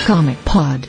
Comic Pod.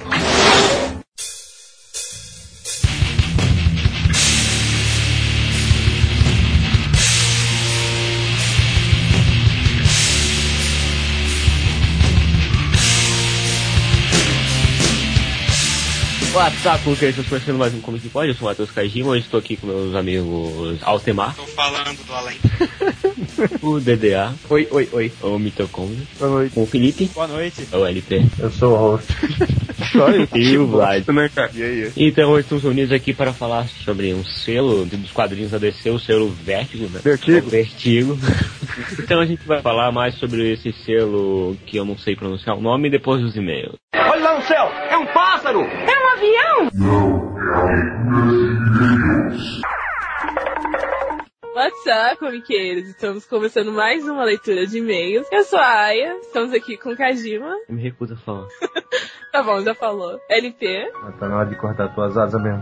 WhatsApp, porque estou começando mais um Comic Pod. Eu sou o Matheus Kajima, hoje estou aqui com meus amigos Altemar. Estou falando do além. O DDA. Oi, oi, oi. O Mitocôndrio. Boa noite. O Felipe. Boa noite. O LP. Eu sou o host. E o Vlad. E aí? Então hoje estamos unidos aqui para falar sobre um selo dos quadrinhos da DC, o selo Vértigo, né? Vertigo. Então a gente vai falar mais sobre esse selo que eu não sei pronunciar o nome depois dos e-mails. Olha lá no céu! É um pássaro! É um avião! What's up, comiqueiros? Estamos começando mais uma leitura de e-mails. Eu sou a Aya, estamos aqui com o Kajima. Eu me recuso a falar. Tá bom, já falou. LP. Tá na hora de cortar tuas asas mesmo.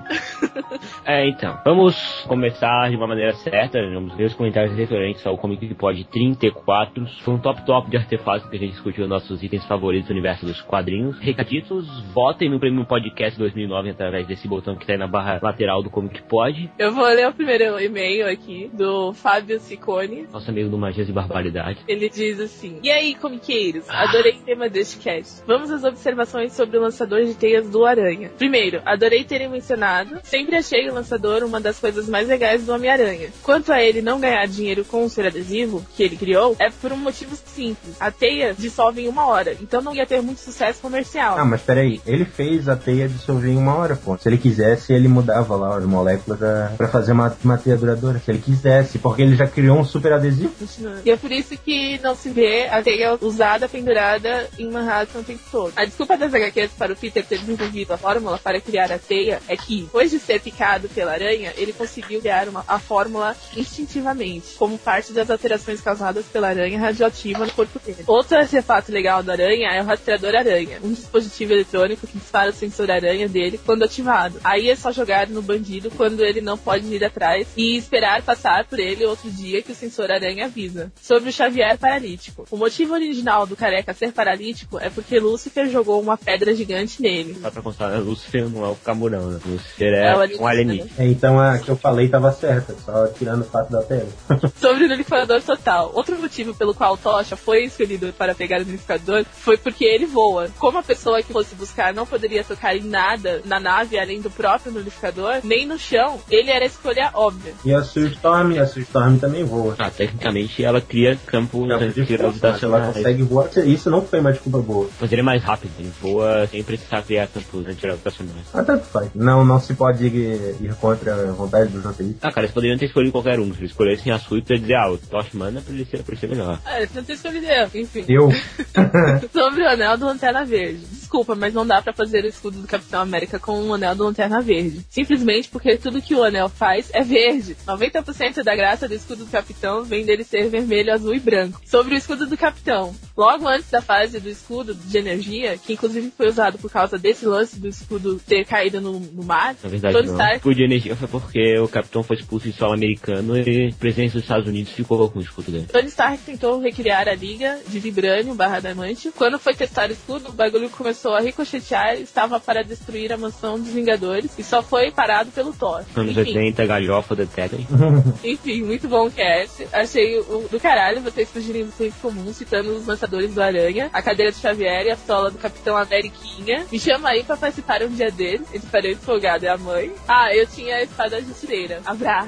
Então, vamos começar de uma maneira certa. Vamos ver os comentários referentes ao Comic Pod 34. Foi um top de artefatos que a gente discutiu nossos itens favoritos do universo dos quadrinhos. Recaditos, votem no Prêmio Podcast 2009 através desse botão que tá aí na barra lateral do Comic Pod. Eu vou ler o primeiro e-mail aqui, do Fábio Ciccone. Nosso amigo do Magias e Barbaridade. Ele diz assim: E aí, comiqueiros? Adorei o tema deste cast. Vamos às observações sobre o lançador de teias do Aranha. Primeiro, adorei terem mencionado. Sempre achei o lançador uma das coisas mais legais do Homem-Aranha. Quanto a ele não ganhar dinheiro com o ser adesivo que ele criou, é por um motivo simples. A teia dissolve em 1 hora, então não ia ter muito sucesso comercial. Ah, mas peraí, ele fez a teia dissolver em 1 hora, pô. Se ele quisesse, ele mudava lá as moléculas pra fazer uma teia duradoura. Se ele quisesse, porque ele já criou um super adesivo. E é por isso que não se vê a teia usada, pendurada em Manhattan o tempo todo. A desculpa das HQs para o Peter ter desenvolvido a fórmula para criar a teia é que, depois de ser picado pela aranha, ele conseguiu criar a fórmula instintivamente, como parte das alterações causadas pela aranha radioativa no corpo dele. Outro artefato legal da aranha é o rastreador aranha, um dispositivo eletrônico que dispara o sensor aranha dele quando ativado. Aí é só jogar no bandido quando ele não pode ir atrás e esperar passar por ele outro dia que o sensor aranha avisa. Sobre o Xavier paralítico. O motivo original do careca ser paralítico é porque Lúcifer jogou uma pedra gigante nele. Só pra constar, Lúcifer não é o Camurão, né? Lúcifer é um alienígena. Então a que eu falei tava certa, só tirando o fato da tela. Sobre o Nullificador Total. Outro motivo pelo qual Tocha foi escolhido para pegar o Nullificador foi porque ele voa. Como a pessoa que fosse buscar não poderia tocar em nada na nave além do próprio Nullificador, nem no chão, ele era a escolha óbvia. E a Sue Storm também voa. Tecnicamente ela cria campo gravitacional. Ela consegue voar, isso não foi uma desculpa boa. Mas ele é mais rápido, ele voa sem precisar criar campos antigravitacionais. Tanto faz. Não se pode ir contra a vontade dos roteiristas. Cara, eles poderiam ter escolhido qualquer um. Se eles escolhessem a Sui pra dizer, o Tosh manda pra ele ser melhor. Eles não ter escolhido eu, enfim. Eu? Sobre o anel do Lanterna Verde. Desculpa, mas não dá pra fazer o escudo do Capitão América com um anel do Lanterna Verde. Simplesmente porque tudo que o anel faz é verde. 90% da graça do escudo do Capitão vem dele ser vermelho, azul e branco. Sobre o escudo do Capitão. Logo antes da fase do escudo de energia, que inclusive foi usado por causa desse lance do escudo ter caído no mar, na verdade, Tony Stark... O escudo de energia foi porque o Capitão foi expulso em solo americano e o presidente dos Estados Unidos ficou com o escudo dele. Tony Stark tentou recriar a liga de Vibranium /Diamante. Quando foi testar o escudo, o bagulho começou a ricochetear e estava para destruir a mansão dos Vingadores e só foi parado pelo Thor. Anos 80, galhofa, detectem. Enfim, muito bom o cast. Achei do caralho vocês fugindo do senso comum, citando os lançadores do Aranha, a cadeira do Xavier e a pistola do Capitão Ameriquinha. Me chama aí pra participar um dia deles. Ele parece folgado, é a mãe. Eu tinha a espada justiceira. Abra.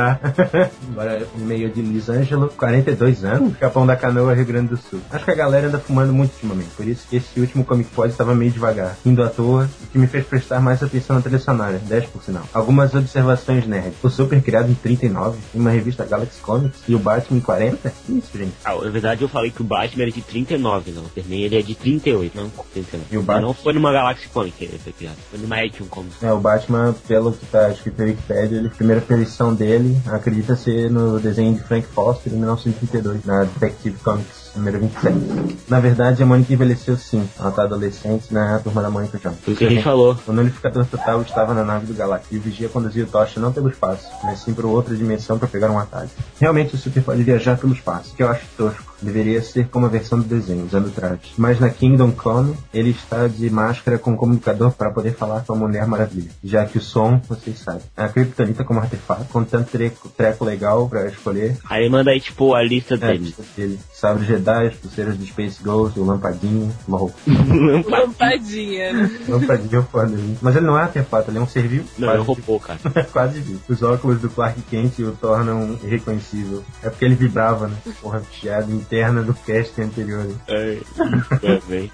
Agora, e-mail de Lisângelo, 42 anos, Capão da Canoa, Rio Grande do Sul. Acho que a galera anda fumando muito ultimamente, por isso que esse último Comic Pod estava meio devagar, indo à toa, o que me fez prestar mais atenção na trilha sonora, 10 por sinal. Algumas observações nerd. O Super criado em 39, em uma revista Galaxy Comics, e o Batman em 40? Que isso, gente? Na verdade eu falei que o Batman era de 39, não. Ele é de 38, não 39. E o Batman? Não foi numa Galaxy Comics que ele foi criado, foi numa Action Comics. O Batman, pelo que tá escrito na Wikipedia, a primeira aparição dele acredita ser no desenho de Frank Foster em 1932, na Detective Comics número 27. Na verdade, a Mônica envelheceu sim. Ela tá adolescente na turma da Mônica já. Foi o que a gente falou. O Nullificador Total estava na nave do Galactus e o Vigia conduzia o Tocha não pelo espaço, mas sim para outra dimensão para pegar um atalho. Realmente o Super pode viajar pelo espaço, que eu acho tosco. Deveria ser como a versão do desenho, usando traje. Mas na Kingdom Come, ele está de máscara com comunicador para poder falar com a Mulher Maravilha. Já que o som, vocês sabem. A Kryptonita como artefato, com tanto treco legal pra escolher. Aí manda aí, tipo, a lista dele. Sabre Jedi, as pulseiras do Space Ghost, o Lampadinha, uma roupa. Lampadinha, né? Lampadinha é foda. Mas ele não é artefato, ele é um ser vivo. Não, é um robô, cara. Quase vivo. Os óculos do Clark Kent o tornam irreconhecível. É porque ele vibrava, né? Porra, piada interna do cast anterior. Bem.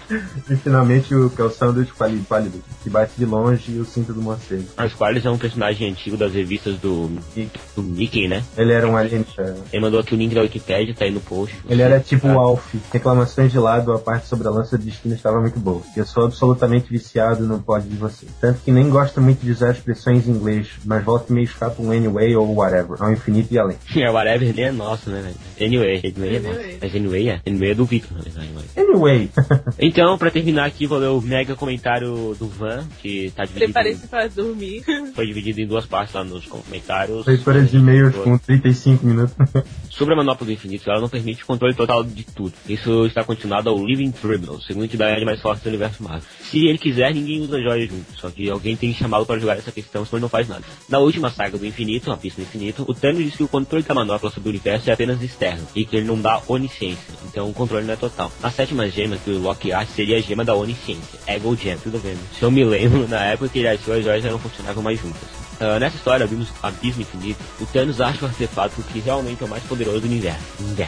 E finalmente o calção do pálido, que bate de longe e o cinto do morcego. As Qualis é um personagem antigo das revistas do Mickey, né? Ele era um alien. Ele mandou aqui o link da Wikipedia, tá aí no post. Ele era tipo o Alf. Reclamações de lado, a parte sobre a lança de destino estava muito boa. Eu sou absolutamente viciado no pod de você. Tanto que nem gosto muito de usar expressões em inglês, mas volta e meio escapa um anyway ou whatever. Ao infinito e além. Whatever nem é nosso, né, velho? Anyway é nosso. Mas anyway é do Victor, na verdade. Anyway. Então, pra terminar aqui, vou ler o mega comentário do Van, que tá dividido... Prepare-se para dormir. Foi dividido em duas partes lá nos comentários. Leitura de e-mails com 35 minutos. Sobre a manopla do infinito, ela não permite o controle total de tudo. Isso está continuado ao Living Tribunal, segundo a entidade mais forte do universo Marvel. Se ele quiser, ninguém usa joias junto, só que alguém tem que chamá-lo para jogar essa questão, senão ele não faz nada. Na última saga do infinito, a pista do infinito, o Thanos disse que o controle da manopla sobre o universo é apenas externo, e que ele não dá onisciência, então o controle não é total. A sétima gema que o Loki acha seria a gema da onisciência, Ego Gem, tudo bem. Se eu me lembro, na época que ele achou, as joias já não funcionavam mais juntas. Nessa história, vimos Abismo Infinito. O Thanos acha o artefato que realmente é o mais poderoso do universo.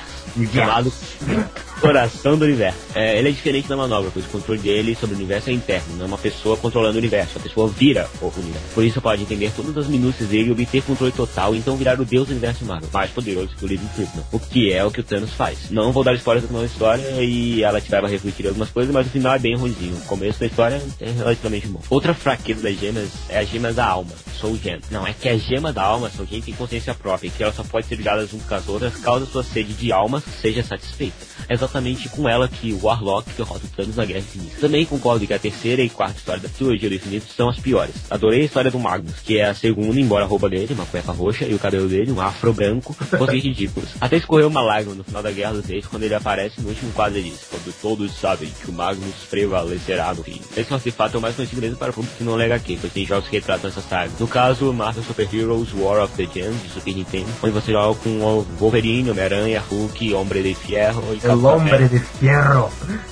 Chamado Coração do Universo. Ele é diferente da manobra, pois o controle dele sobre o universo é interno. Não é uma pessoa controlando o universo. A pessoa vira o universo. Por isso pode entender todas as minúcias dele e obter controle total e então virar o deus do universo Marvel, mais poderoso que o Living Tribunal. O que é o que o Thanos faz. Não vou dar spoilers da história e ela te leva a refletir algumas coisas, mas o final é bem ruimzinho. O começo da história é relativamente bom. Outra fraqueza das gemas é a gema da alma. Soul Gem. Não, é que a gema da alma, Soul Gem, tem consciência própria e que ela só pode ser ligada junto com as outras caso a sua sede de alma seja satisfeita. É exatamente com ela que o Warlock derrota o Thanos na Guerra Infinita. Também concordo que a terceira e quarta história da trilogia do infinito são as piores. Adorei a história do Magnus, que é a segunda, embora a roupa dele, uma cueca roxa, e o cabelo dele, um afro branco, fossem ridículos. Até escorreu uma lágrima no final da Guerra dos Reis, quando ele aparece no último quadro e diz: quando todos sabem que o Magnus prevalecerá no fim. Esse artefato é o mais conhecido mesmo para o público que não lega aqui, pois tem jogos que retratam essa saga. No caso, Marvel Super Heroes War of the Gems, de Super Nintendo, onde você joga com o Wolverine, Homem-Aranha, Hulk, Hombre de Fierro e El Hombre de Fierro.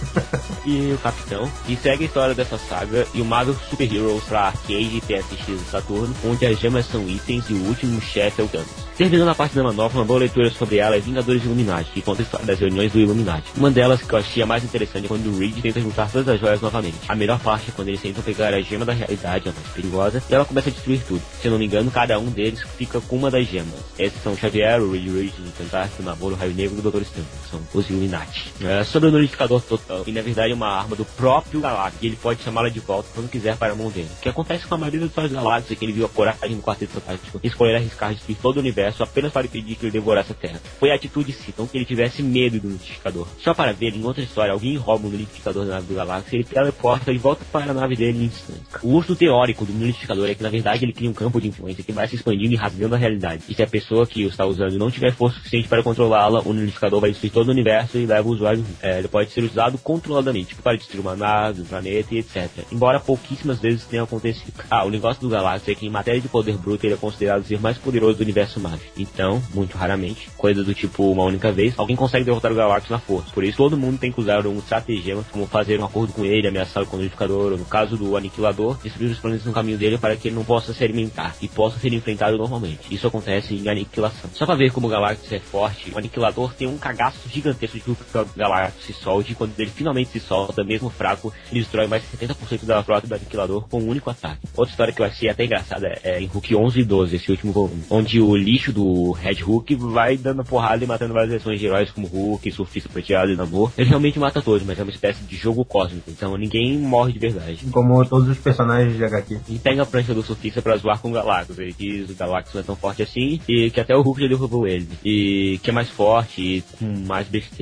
E o Capitão, e segue a história dessa saga e o Marvel Super Heroes para arcade, PSX e Saturno, onde as gemas são itens e o último chefe é o Thanos. Terminando a parte da manopla, uma boa leitura sobre ela é Vingadores Illuminati, que conta a história das reuniões do Illuminati. Uma delas que eu achei a mais interessante é quando o Reed tenta juntar todas as joias novamente. A melhor parte é quando eles tentam pegar a gema da realidade, a mais perigosa, e ela começa a destruir tudo. Se eu não me engano, cada um deles fica com uma das gemas. Esses são o Xavier, o Reed Richards, o Fantástico, o Namor, o Raio Negro e o Dr. Stone. São os Illuminati. Sobre o Nullificador Total, que na verdade é uma arma do próprio Galactus, e ele pode chamá-la de volta quando quiser para a mão dele. O que acontece com a maioria dos histórias Galactus é que ele viu a coragem do Quarteto Fantástico e escolher arriscar destruir todo o universo apenas para impedir que ele devorasse a Terra. Foi a atitude sim, então que ele tivesse medo do Nullificador. Só para ver, em outra história, alguém rouba o Nullificador da nave do Galactus e ele teleporta e volta para a nave dele em instante. O uso teórico do Nullificador é que na verdade ele cria um campo de influência que vai se expandindo e rasgando a realidade. E se a pessoa que o está usando não tiver força suficiente para controlá-la, o Nullificador vai destruir todo o universo e leva o usuário. Ele pode ser usado controladamente, tipo para destruir uma nave, um planeta e etc. Embora pouquíssimas vezes tenha acontecido. O negócio do Galactus é que em matéria de poder bruto ele é considerado o ser mais poderoso do universo Marvel. Então, muito raramente, coisa do tipo uma única vez, alguém consegue derrotar o Galactus na força. Por isso todo mundo tem que usar um estratagema, como fazer um acordo com ele, ameaçá-lo com o Nullificador, ou no caso do Aniquilador, destruir os planetas no caminho dele para que ele não possa se alimentar e possa ser enfrentado normalmente. Isso acontece em Aniquilação. Só para ver como o Galactus é forte, o Aniquilador tem um cagaço gigantesco de que o Galactus se solte, e quando ele finalmente se solta, mesmo fraco, ele destrói mais de 70% da frota do Aniquilador com um único ataque. Outra história que eu achei até engraçada é em Hulk 11 e 12, esse último volume, onde o lixo do Red Hulk vai dando porrada e matando várias versões de heróis como Hulk, Surfista Prateado e Namor. Ele realmente mata todos, mas é uma espécie de jogo cósmico, então ninguém morre de verdade. Como todos os personagens de HQ. E pega a prancha do Surfista pra zoar com o Galactus. Ele diz que o Galactus não é tão forte assim e que até o Hulk já derrubou ele. E que é mais forte e com mais besteira. O Galactus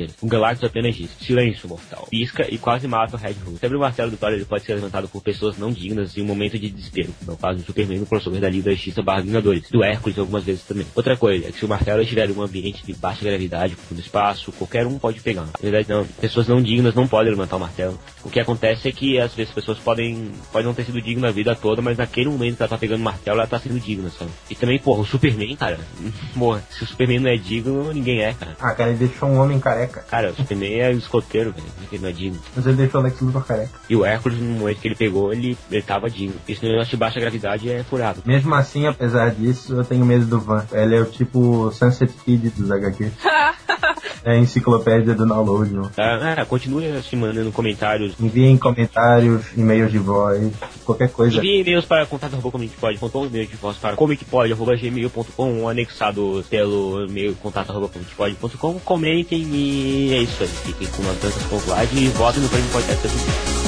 Galactus apenas diz: silêncio, mortal. Pisca e quase mata o Red Hood. Sempre o martelo do Thor ele pode ser levantado por pessoas não dignas em um momento de desespero. No caso do Superman no crossover da Liga da Justiça /Vingadores. Do Hércules algumas vezes também. Outra coisa é que se o martelo estiver em um ambiente de baixa gravidade, no espaço, qualquer um pode pegar. Na verdade não. Pessoas não dignas não podem levantar o martelo. O que acontece é que às vezes as pessoas podem não ter sido dignas a vida toda, mas naquele momento que ela tá pegando o martelo, ela tá sendo digna, sabe? E também, porra, o Superman, cara, porra, se o Superman não é digno, ninguém é, cara. Ah, cara, ele deixou um homem careca. Cara, o Superman é escoteiro, velho, ele não é digno. Mas ele deixou o Lex Luthor careca. E o Hércules, no momento que ele pegou, ele tava digno. Esse negócio de baixa gravidade é furado. Mesmo assim, apesar disso, eu tenho medo do Van. Ele é o tipo Sunset Kid dos HQ. É a enciclopédia do download, não. Continue se mandando comentários. Enviem comentários, e-mails de voz, qualquer coisa. Enviem e-mails para contato@comicpod.com, e-mails de voz para comicpod@gmail.com, anexados pelo e-mail contato@comicpod.com. Comentem e é isso aí. Fiquem com uma dança com live e votem no Prêmio Podcast da vida.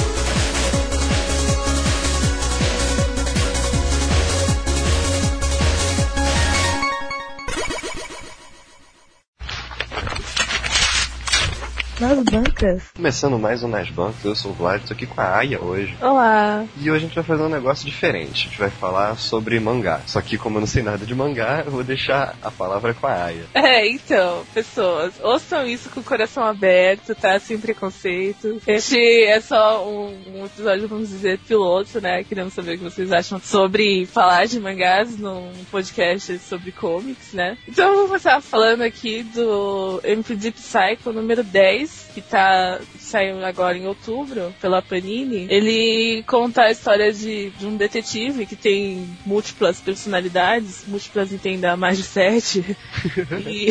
Nas bancas. Começando mais um Nas Bancas, eu sou o Vlad, tô aqui com a Aya hoje. Olá. E hoje a gente vai fazer um negócio diferente, a gente vai falar sobre mangá. Só que como eu não sei nada de mangá, eu vou deixar a palavra com a Aya. Então, pessoas, ouçam isso com o coração aberto, tá? Sem preconceito. Este é só um episódio, vamos dizer, piloto, né? Queremos saber o que vocês acham sobre falar de mangás num podcast sobre comics, né? Então eu vou começar falando aqui do MPD Psycho número 10, que saiu agora em outubro pela Panini. Ele conta a história de um detetive que tem múltiplas personalidades, múltiplas entenda mais de 7. E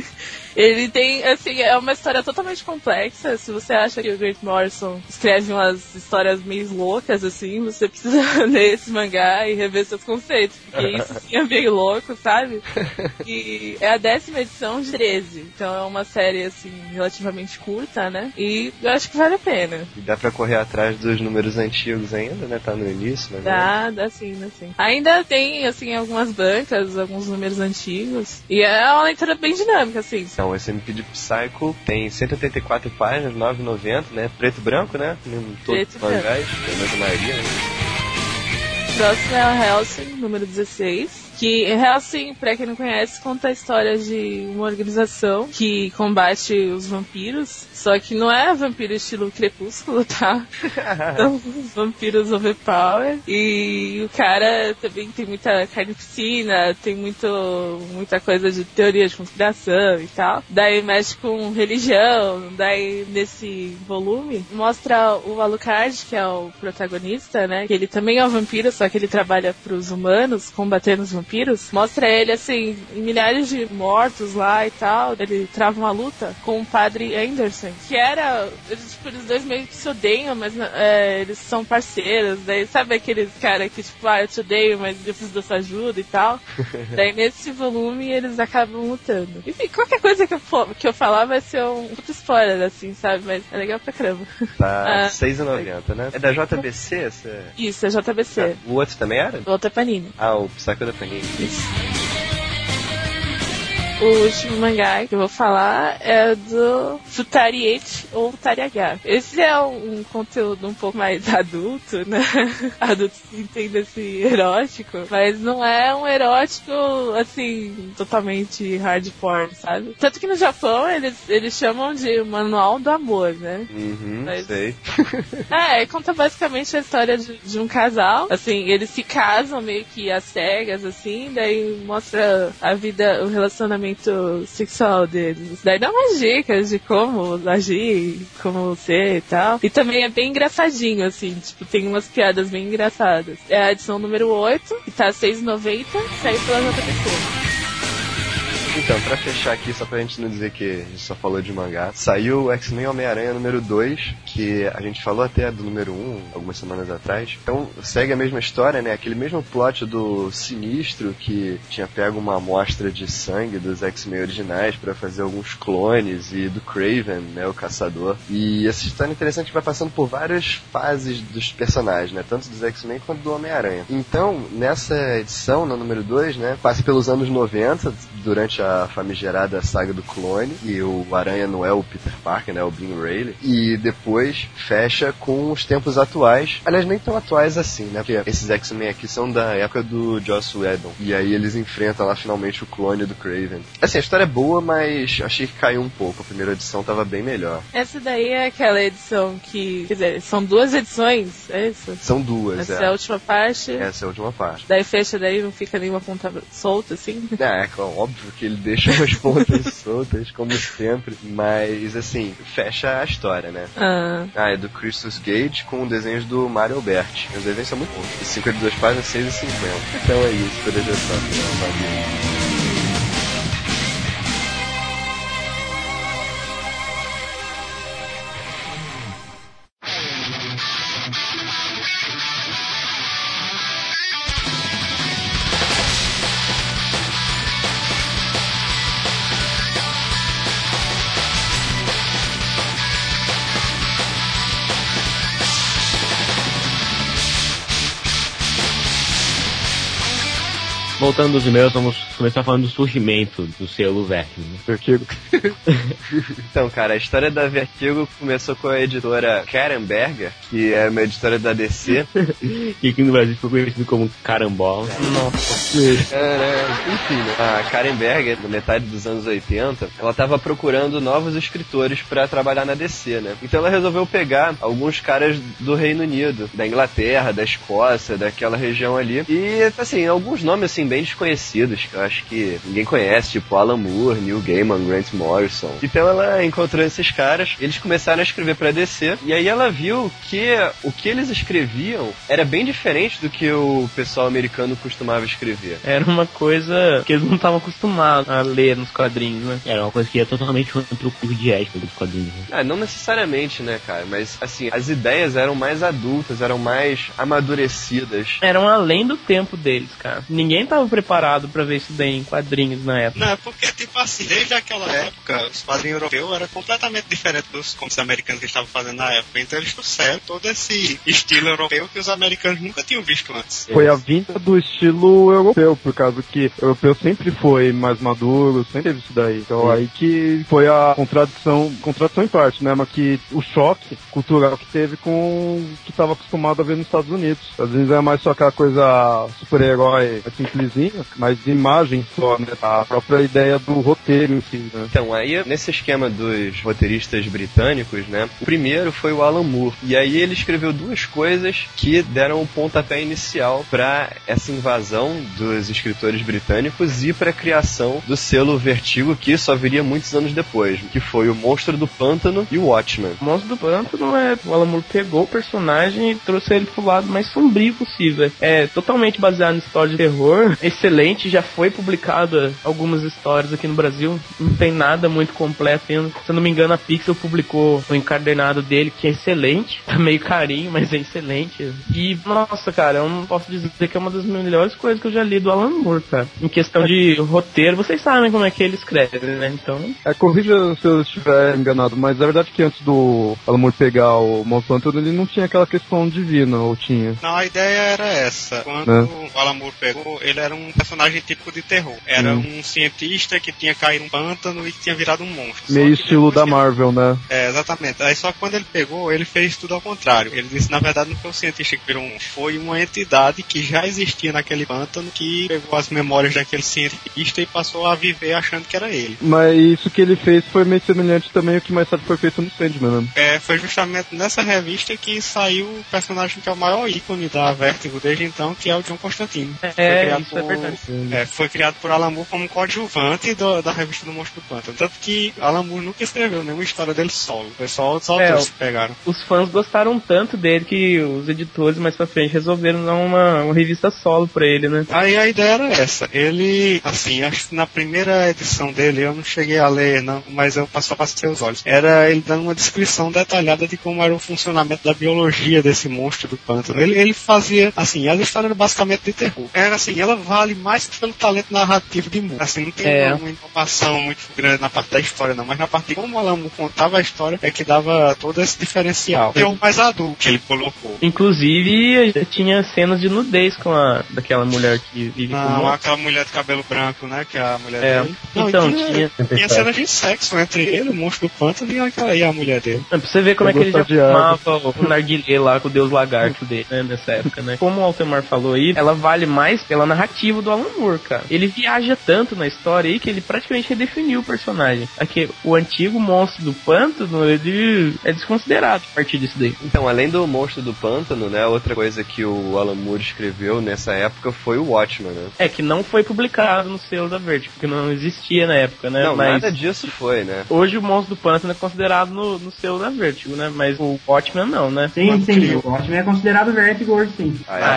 ele tem, assim, é uma história totalmente complexa. Se você acha que o Grant Morrison escreve umas histórias meio loucas, assim, você precisa ler esse mangá e rever seus conceitos, porque isso sim é meio louco, sabe? E é a 10ª edição de 13, então é uma série, assim, relativamente curta, né? E eu acho que vale a pena. E dá pra correr atrás dos números antigos ainda, né? Tá no início, né? Dá sim. Ainda tem, assim, algumas bancas, alguns números antigos, e é uma leitura bem dinâmica, assim. Então, esse MPD Psycho tem 184 páginas, 9,90, né? Preto e branco, né? Em todos os mangás, pelo menos a maioria, né? Próximo é o Hellsing, número 16. Que Hellsing, pra quem não conhece, conta a história de uma organização que combate os vampiros. Só que não é vampiro estilo Crepúsculo, tá? São vampiros overpower. E o cara também tem muita carnificina, tem muita coisa de teoria de conspiração e tal. Daí mexe com religião. Daí nesse volume mostra o Alucard, que é o protagonista, né? Que ele também é um vampiro, só que ele trabalha pros humanos, combatendo os vampiros. Mostra ele, assim, em milhares de mortos lá e tal. Ele trava uma luta com o padre Anderson, que era... Eles dois meio que se odeiam, mas eles são parceiros. Daí sabe aqueles cara que, tipo, eu te odeio, mas eu preciso da sua ajuda e tal. Daí nesse volume eles acabam lutando. Enfim, qualquer coisa que eu falar vai ser um puto spoiler, assim, sabe? Mas é legal pra caramba. Tá R$6,90, né? É da JBC? Isso, é JBC. O outro também era? O outro é Panini. O Psycho da Panini. Isso. O último mangá que eu vou falar é do Futariete ou Tariagá. Esse é um conteúdo um pouco mais adulto, né? Adulto que entende esse erótico, mas não é um erótico, assim, totalmente hardcore, sabe? Tanto que no Japão eles chamam de Manual do Amor, né? Sei. Conta basicamente a história de um casal. Assim, eles se casam meio que às cegas, assim, daí mostra a vida, o relacionamento sexual deles. Daí dá umas dicas de como agir, como ser e tal. E também é bem engraçadinho, assim, tipo, tem umas piadas bem engraçadas. É a edição número 8, que tá R$6,90, saiu pela JBC. Então, pra fechar aqui, só pra gente não dizer que a gente só falou de mangá, saiu o X-Men Homem-Aranha número 2, que a gente falou até do número 1, algumas semanas atrás. Então, segue a mesma história, né? Aquele mesmo plot do Sinistro, que tinha pego uma amostra de sangue dos X-Men originais pra fazer alguns clones, e do Kraven, né? O caçador. E essa história interessante que vai passando por várias fases dos personagens, né? Tanto dos X-Men quanto do Homem-Aranha. Então, nessa edição, no número 2, né? Passa pelos anos 90, durante a famigerada saga do clone, e o Aranha não é o Peter Parker, né, o Ben Reilly, e depois fecha com os tempos atuais, aliás, nem tão atuais assim, né, porque esses X-Men aqui são da época do Joss Whedon, e aí eles enfrentam lá finalmente o clone do Kraven. Assim, a história é boa, mas achei que caiu um pouco, a primeira edição tava bem melhor. Essa daí é aquela edição que, quer dizer, são 2 edições, é isso? São 2, Essa é a última parte. Essa é a última parte. Daí fecha, daí não fica nenhuma ponta solta, assim? É óbvio que ele deixa umas pontas soltas, como sempre, mas, assim, fecha a história, né? É do Christus Gage com desenhos do Mario Alberti. Os desenhos são muito bons. 52 páginas, 6,50. Então é isso, por hoje é só. Valeu. Voltando dos e-mails, vamos começar falando do surgimento do selo Vertigo. Vertigo. Então, cara, a história da Vertigo começou com a editora Karen Berger, que é uma editora da DC. E aqui no Brasil ficou conhecido como Carambola. Nossa. Enfim, né? A Karen Berger, na metade dos anos 80, ela tava procurando novos escritores pra trabalhar na DC, né? Então ela resolveu pegar alguns caras do Reino Unido, da Inglaterra, da Escócia, daquela região ali. E, assim, alguns nomes, assim, bem desconhecidos, que eu acho que ninguém conhece, tipo Alan Moore, Neil Gaiman, Grant Morrison. Então ela encontrou esses caras, eles começaram a escrever pra DC, e aí ela viu que o que eles escreviam era bem diferente do que o pessoal americano costumava escrever. Era uma coisa que eles não estavam acostumados a ler nos quadrinhos, né? Era uma coisa que ia totalmente contra o curso de ética dos quadrinhos. Né? Não necessariamente, né, cara? Mas, assim, as ideias eram mais adultas, eram mais amadurecidas. Eram além do tempo deles, cara. Ninguém tava preparado pra ver isso daí em quadrinhos na época. Não, porque, tipo assim, desde aquela época, os quadrinhos europeus eram completamente diferentes dos comics americanos que eles estavam fazendo na época. Então eles trouxeram todo esse estilo europeu que os americanos nunca tinham visto antes. Foi a vinda do estilo europeu, por causa que o europeu sempre foi mais maduro, sempre teve isso daí. Então aí que foi a contradição em parte, né? Mas que o choque cultural que teve com o que estava acostumado a ver nos Estados Unidos. Às vezes é mais só aquela coisa super-herói simplesinha, mas de imagem só, né? A própria ideia do roteiro em si, né? Então, aí, nesse esquema dos roteiristas britânicos, né? O primeiro foi o Alan Moore. E aí ele escreveu 2 coisas que deram o pontapé inicial para essa invasão dos escritores britânicos e para a criação do selo Vertigo, que só viria muitos anos depois, que foi o Monstro do Pântano e o Watchmen. O Monstro do Pântano o Alan Moore pegou o personagem e trouxe ele pro lado mais sombrio possível. É totalmente baseado em história de terror, excelente, já foi publicado algumas histórias aqui no Brasil, não tem nada muito completo ainda. Se eu não me engano, a Pixel publicou o encadernado dele, que é excelente, tá meio carinho, mas é excelente. E, nossa, cara, eu não posso dizer que é uma das melhores coisas que eu já li do Alan Moore, cara. Em questão de roteiro, vocês sabem como é que ele escreve, né? Então... corrija se eu estiver enganado, mas é verdade que antes do Alan Moore pegar o Monstro do Pântano, ele não tinha aquela questão divina, ou tinha? Não, a ideia era essa. Quando o Alan Moore pegou, ele era um personagem típico de terror. Era um cientista que tinha caído num pântano e que tinha virado um monstro. Meio estilo da Marvel, né? Exatamente. Aí só que quando ele pegou, ele fez tudo ao contrário. Ele disse, na verdade, não foi um cientista que virou um monstro. Foi uma entidade que já existia naquele pântano, que pegou as memórias daquele cientista e passou a viver achando que era ele. Mas isso que ele fez foi meio semelhante também ao que mais tarde foi feito no Sandman, né? Foi justamente nessa revista que saiu o personagem que é o maior ícone da Vertigo desde então, que é o John Constantine. Isso é verdade. Foi criado por Alan Moore como coadjuvante da revista do Monstro do Pântano. Tanto que Alan Moore nunca escreveu nenhuma história dele solo. Foi só os autores que pegaram. Os fãs gostaram tanto dele que os editores mais pra frente resolveram dar uma revista solo pra ele, né? Aí a ideia era essa. Ele, assim, acho que na primeira edição dele, eu não cheguei a ler, não, mas eu só passei os olhos. Era ele dando uma descrição detalhada de como era o funcionamento da biologia desse monstro do pântano. Ele fazia, assim, as histórias eram basicamente de terror. Era assim, ela vale mais pelo talento narrativo de Moore. Assim, não tem uma inovação muito grande na parte da história, não, mas na parte de como o Alan Moore contava a história é que dava todo esse diferencial. E o mais adulto que ele colocou. Inclusive, tinha cenas de nudez com daquela mulher que vive com o monstro. Aquela mulher de cabelo branco, né? Que é a mulher dele. Não, então, tinha cenas de sexo entre ele, o monstro do pântano, e a mulher dele. Pra você ver como é que ele já fumava o narguilé lá com o deus lagarto dele, né? Nessa época, né? Como o Altemar falou aí, ela vale mais pela narrativa do Alan Moore, cara. Ele viaja tanto na história aí que ele praticamente redefiniu o personagem. Aqui, o antigo monstro do pântano, ele é desconsiderado a partir disso daí. Então, além do monstro do pântano, né, outra coisa que o Alan Moore escreveu nessa época foi o Watchmen, né? É, que não foi publicado no selo da Vertigo, porque não existia na época, né? Não, mas nada disso foi, né? Hoje o monstro do pântano é considerado no selo da Vertigo, né? Mas o Watchmen não, né? Sim, o Watchmen é considerado Vertigo hoje, sim.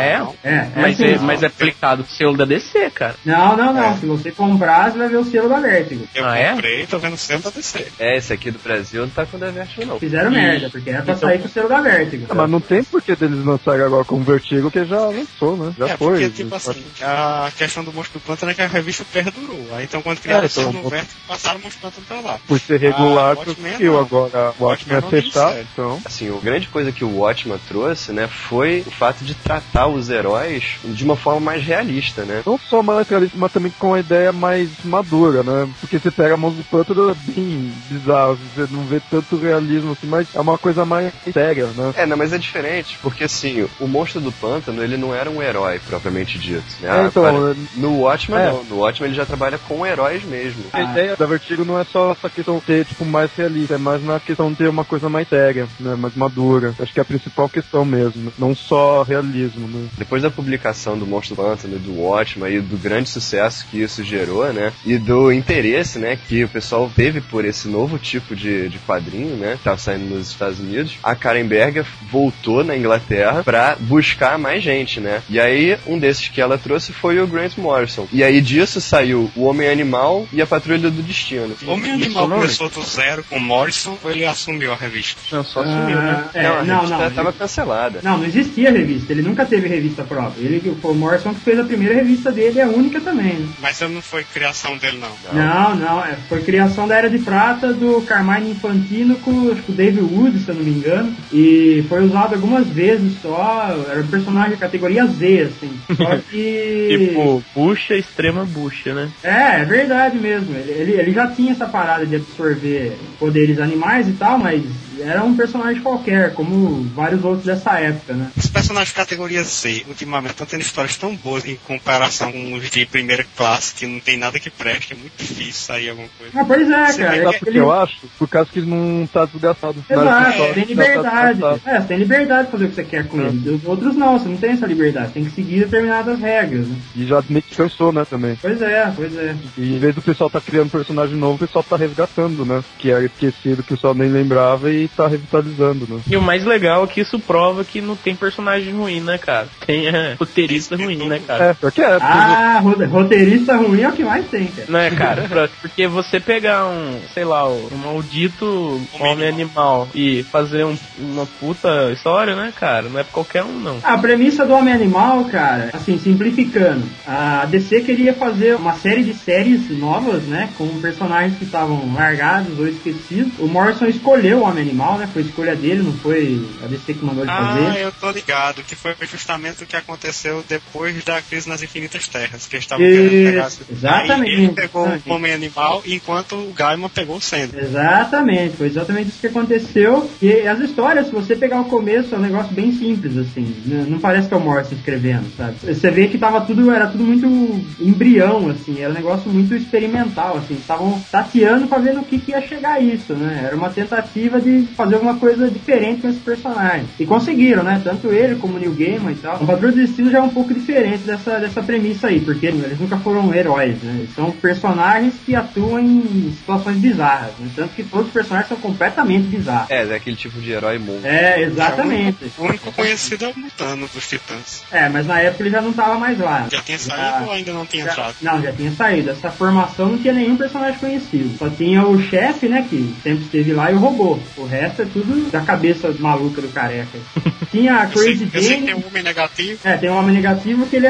Mas é aplicado pro selo da DC, cara. Não. Se você comprar, você vai ver o selo da Vertigo. Eu comprei, tô vendo o selo da DC. Esse aqui do Brasil não tá com o da Vertigo, não. Fizeram merda, porque era pra sair com o selo da Vertigo. Mas não tem porquê deles lançarem agora com o Vertigo, que já lançou, né? Já foi. Porque, tipo assim, a questão do monstro do pântano é que a revista perdurou. Aí, então, quando criaram o selo no Vertigo, passaram o monstro do pântano pra lá. Por ser regular, conseguiu. Agora o Watchmen é fechado, então... Assim, a grande coisa que o Watchmen trouxe, né, foi o fato de tratar os heróis de uma forma mais realista, né? Não só mais realista, mas também com uma ideia mais madura, né? Porque você pega a mão do pântano, é bem bizarro, você não vê tanto realismo assim, mas é uma coisa mais séria, né? Não, mas é diferente, porque assim, o monstro do pântano, ele não era um herói propriamente dito, né? No Watchmen não, no Watchmen ele já trabalha com heróis mesmo. A ideia da Vertigo não é só essa questão de ter, tipo, mais realista, é mais na questão de ter uma coisa mais séria, né? Mais madura. Acho que é a principal questão mesmo, não só realismo, né? Depois da publicação do Monstro do Pântano e do Watchmen e do grande sucesso que isso gerou, né? E do interesse, né? Que o pessoal teve por esse novo tipo de quadrinho, né? Que tava saindo nos Estados Unidos. A Karen Berger voltou na Inglaterra pra buscar mais gente, né? E aí, um desses que ela trouxe foi o Grant Morrison. E aí disso saiu o Homem-Animal e a Patrulha do Destino. O Homem-Animal começou do zero com o Morrison ou ele assumiu a revista? Não, só assumiu, né? A revista tava cancelada. Não existia revista. Ele nunca teve revista própria. Foi o Morrison que fez a primeira revista dele e a única também, né? Mas não foi criação dele, não. Não. Foi criação da Era de Prata do Carmine Infantino com o David Wood, se eu não me engano. E foi usado algumas vezes só. Era um personagem de categoria Z, assim. Só que... tipo, bucha, extrema bucha, né? É verdade mesmo. Ele já tinha essa parada de absorver poderes animais e tal, mas era um personagem qualquer, como vários outros dessa época, né? Os personagens de categoria Z, ultimamente, estão tendo histórias tão boas em comparação com os de primeira classe, que não tem nada que preste, é muito difícil sair alguma coisa. Pois é, cara. Sabe o que eu acho? Por causa que não tá desgastado. Exato, tem liberdade. Você tem liberdade de fazer o que você quer com ele. Os outros não, você não tem essa liberdade. Tem que seguir determinadas regras, né? E já meio que cansou, né, também. Pois é. E em vez do pessoal tá criando personagem novo, o pessoal tá resgatando, né? Que era esquecido, que o pessoal nem lembrava e tá revitalizando, né? E o mais legal é que isso prova que não tem personagem ruim, né, cara? Tem roteirista ruim, né, cara? Porque roteirista ruim é o que mais tem, cara. Não é, cara? Porque você pegar um maldito Homem-Animal e fazer uma puta história, né, cara? Não é pra qualquer um, não. A premissa do Homem-Animal, cara, assim, simplificando, a DC queria fazer uma série de séries novas, né, com personagens que estavam largados ou esquecidos. O Morrison escolheu o Homem-Animal, né, foi escolha dele, não foi a DC que mandou ele fazer. Eu tô ligado, que foi justamente o que aconteceu depois da Crise nas Infinitas Terras, que eles estavam querendo pegar. Exatamente. Aí ele pegou o Homem-Animal, enquanto o Gaiman pegou o Sandman. Exatamente, foi exatamente isso que aconteceu. E as histórias, se você pegar o começo, é um negócio bem simples, assim. Não parece que é o Morrison escrevendo, sabe? Você vê que era tudo muito embrião, assim. Era um negócio muito experimental, assim. Estavam tateando pra ver no que ia chegar isso, né? Era uma tentativa de fazer alguma coisa diferente com esse personagem. E conseguiram, né? Tanto ele como o Neil Gaiman e tal. O Patrulha do Destino já é um pouco diferente dessa premissa aí, porque eles nunca foram heróis, né? Eles são personagens que atuam em situações bizarras, né? Tanto que todos os personagens são completamente bizarros. É aquele tipo de herói monstro. Exatamente. O único conhecido é o Mutano dos Titãs. Mas na época ele já não tava mais lá. Já tinha saído ou ainda não tinha entrado? Não, já tinha saído. Essa formação não tinha nenhum personagem conhecido. Só tinha o chefe, né, que sempre esteve lá, e o robô. O resto é tudo da cabeça maluca do careca. Tinha a Crazy Jane. Tem um homem negativo. Tem um homem negativo que ele é andrógeno.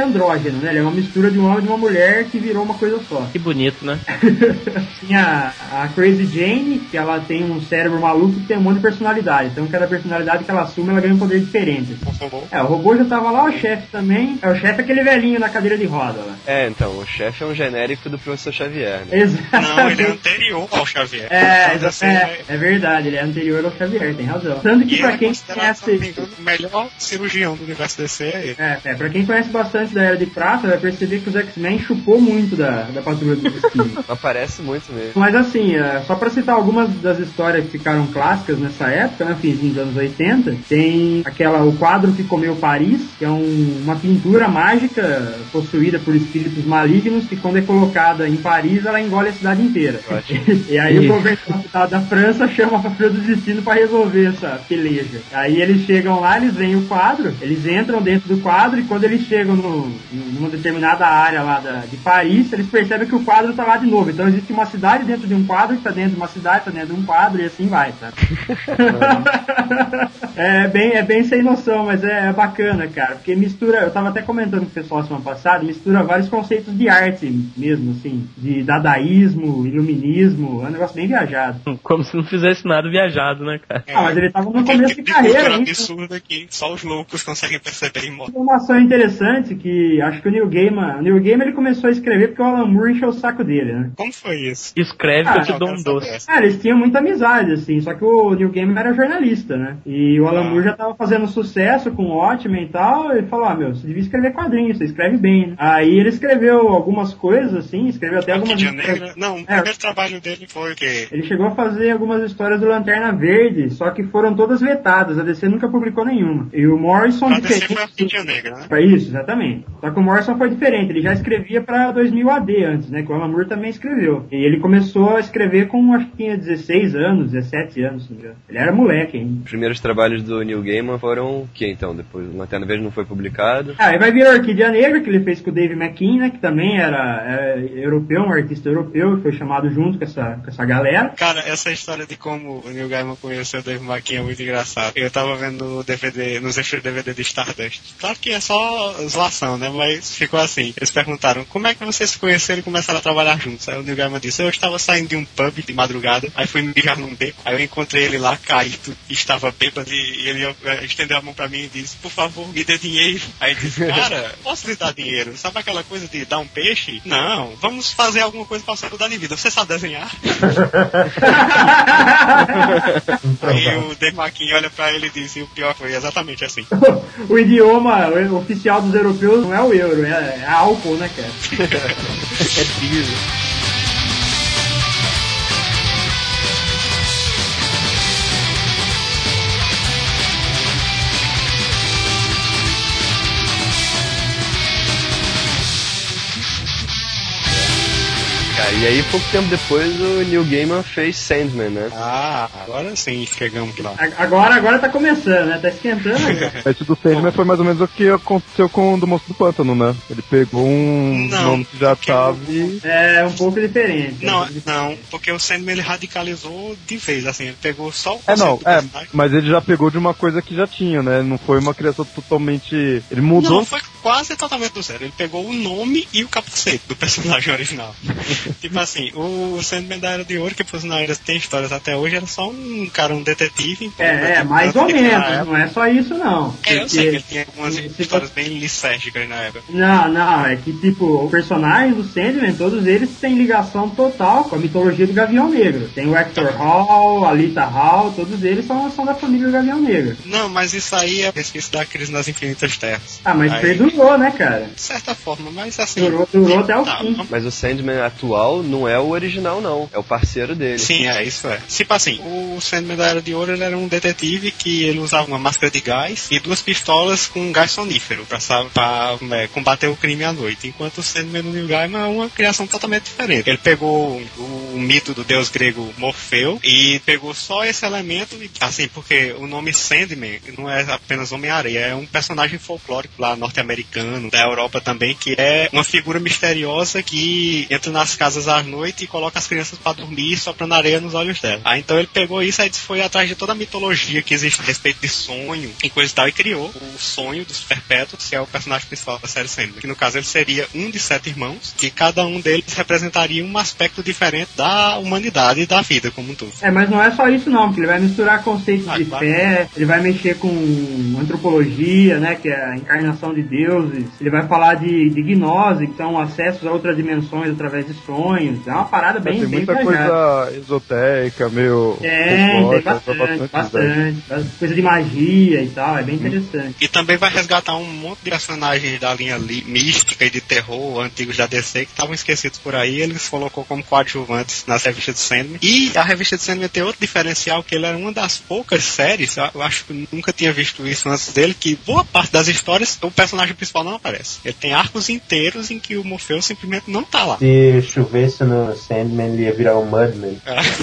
andrógeno, né? Ele é uma mistura de um homem e de uma mulher que virou uma coisa só. Que bonito, né? Tinha a Crazy Jane, que ela tem um cérebro maluco que tem um monte de personalidade. Então, cada personalidade que ela assume, ela ganha um poder diferente. O robô já tava lá, o chefe também. O chefe é aquele velhinho na cadeira de roda lá. Então, o chefe é um genérico do Professor Xavier, né? Exato. Não, ele é anterior ao Xavier. É verdade, ele é anterior ao Xavier, tem razão. Tanto que pra quem conhece... O melhor cirurgião do universo DC é ele. Pra quem conhece bastante da Era de Prata, vai perceber que os X-Men chupou muito da Patrulha do Destino. Aparece muito mesmo. Mas assim, só pra citar algumas das histórias que ficaram clássicas nessa época, né, finzinho dos anos 80, tem o quadro que comeu Paris, que é uma pintura mágica possuída por espíritos malignos, que quando é colocada em Paris, ela engole a cidade inteira. E aí o governo da França chama a Patrulha do Destino pra resolver essa peleja. Aí eles chegam lá, eles veem o quadro, eles entram dentro do quadro, e quando eles chegam numa determinada área lá de Paris, eles percebem que o quadro tá lá de novo. Então existe uma cidade dentro de um quadro, que tá dentro de uma cidade, tá dentro de um quadro, e assim vai, tá? É bem sem noção, mas é bacana, cara, porque mistura, eu tava até comentando com o pessoal semana passada, mistura vários conceitos de arte mesmo, assim, de dadaísmo, iluminismo, é um negócio bem viajado. Como se não fizesse nada viajado, né, cara? Mas ele tava no começo de carreira, hein? Absurdo aqui, só os loucos conseguem perceber em modo. Uma informação interessante que acho que o Neil Gaiman ele começou a escrever porque o Alan Moore encheu o saco dele, né? Como foi isso? Escreve que eu te dou um doce. Eles tinham muita amizade, assim, só que o Neil Gaiman era jornalista, né? E o Alan Moore já tava fazendo sucesso com o Watchmen e tal, e falou, você devia escrever quadrinhos, você escreve bem, né? Aí ele escreveu algumas coisas, assim, escreveu até algumas... Não, o primeiro trabalho dele foi o quê? Ele chegou a fazer algumas histórias do Lanterna Verde, só que foram todas vetadas, a DC nunca publicou nenhuma. E o Morrison... A DC foi a Orquídea Negra, né? Isso, exatamente. Só que o Morrison foi diferente, ele já escrevia pra 2000 AD antes, né? Que o Alan Moore também escreveu. E ele começou a escrever com, acho que tinha 16 anos, 17 anos, não sei. Ele era moleque ainda. Os primeiros trabalhos do Neil Gaiman foram o que, então? Depois o Lanterna Verde não foi publicado? Aí vai vir a Orquídea Negra, que ele fez com o Dave McKean, né? Que também era europeu, um artista europeu, que foi chamado junto com essa galera. Cara, essa história de como o Neil Gaiman conheceu o Dave McKean é muito engraçado. Eu tava vendo no DVD, nos extras de DVD de Stardust. Claro que é só zoação, né? Mas ficou assim. Eles perguntaram, como é que vocês se conheceram e começaram a trabalhar juntos? Aí o Neil Gaiman disse, eu estava saindo de um pub de madrugada, aí fui mijar num beco, aí eu encontrei ele lá caído, estava bêbado, e ele estendeu a mão pra mim e disse, por favor, me dê dinheiro. Aí ele disse, cara, posso lhe dar dinheiro? Sabe aquela coisa de dar um peixe? Não, vamos fazer alguma coisa pra você mudar de vida. Você sabe desenhar? Aí o Dave McKean olha pra ele e diz, e o pior foi exatamente assim. O idioma oficial dos europeus não é o euro, é álcool, né, cara? É diesel. E aí, pouco tempo depois, o Neil Gaiman fez Sandman, né? Agora sim, chegamos lá. Agora tá começando, né? Tá esquentando agora. Esse do Sandman foi mais ou menos o que aconteceu com o do Monstro do Pântano, né? Ele pegou um nome que já tava e... É, um pouco diferente. Não, porque o Sandman ele radicalizou de vez, assim, ele pegou só o mas ele já pegou de uma coisa que já tinha, né? Não foi uma criação totalmente... Ele mudou... Não, foi quase totalmente do zero. Ele pegou o nome e o capacete do personagem original. Tipo assim, o Sandman da Era de Ouro, que por sinal tem histórias até hoje, era só um detetive. Mais ou menos, não é só isso não. Eu sei que ele tinha algumas histórias bem lisérgicas na época. Não, é que tipo, o personagem do Sandman, todos eles têm ligação total com a mitologia do Gavião Negro. Tem o Hector Hall, a Lita Hall, todos eles são da família do Gavião Negro. Não, mas isso aí é resquício da Crise nas Infinitas Terras. Mas perdurou, né, cara? De certa forma, mas assim... Durou até o fim. Mas o Sandman atual não é o original, não. É o parceiro dele. Sim, isso é. Tipo assim, o Sandman da Era de Ouro ele era um detetive que ele usava uma máscara de gás e 2 pistolas com gás sonífero pra combater o crime à noite. Enquanto o Sandman do Neil Gaiman é uma criação totalmente diferente. Ele pegou o mito do deus grego Morfeu e pegou só esse elemento, assim, porque o nome Sandman não é apenas Homem-Areia, é um personagem folclórico lá norte-americano americano, da Europa também, que é uma figura misteriosa que entra nas casas à noite e coloca as crianças pra dormir soprando areia nos olhos dela. Aí então ele pegou isso e foi atrás de toda a mitologia que existe a respeito de sonho e coisa e tal, e criou o sonho dos Perpétuos, que é o personagem principal da série Sandman. Que no caso ele seria um de 7 irmãos, que cada um deles representaria um aspecto diferente da humanidade e da vida como um todo. Mas não é só isso não, porque ele vai misturar conceitos de fé, ele vai mexer com antropologia, né, que é a encarnação de deuses, ele vai falar de gnose, que são acessos a outras dimensões através de sonhos. É uma parada bem tem muita viajada. Coisa esotérica, meio... Tem bastante. Coisa de magia e tal, é bem interessante. E também vai resgatar um monte de personagens da linha mística e de terror antigos da DC que estavam esquecidos por aí, eles colocou como coadjuvantes nas revistas de Sandman. E a revista de Sandman tem outro diferencial, que ele era uma das poucas séries, eu acho que nunca tinha visto isso antes dele, que boa parte das histórias o personagem principal não aparece. Ele tem arcos inteiros em que o Morpheus simplesmente não tá lá. Se chovesse no Sandman, ele ia virar um Mudman.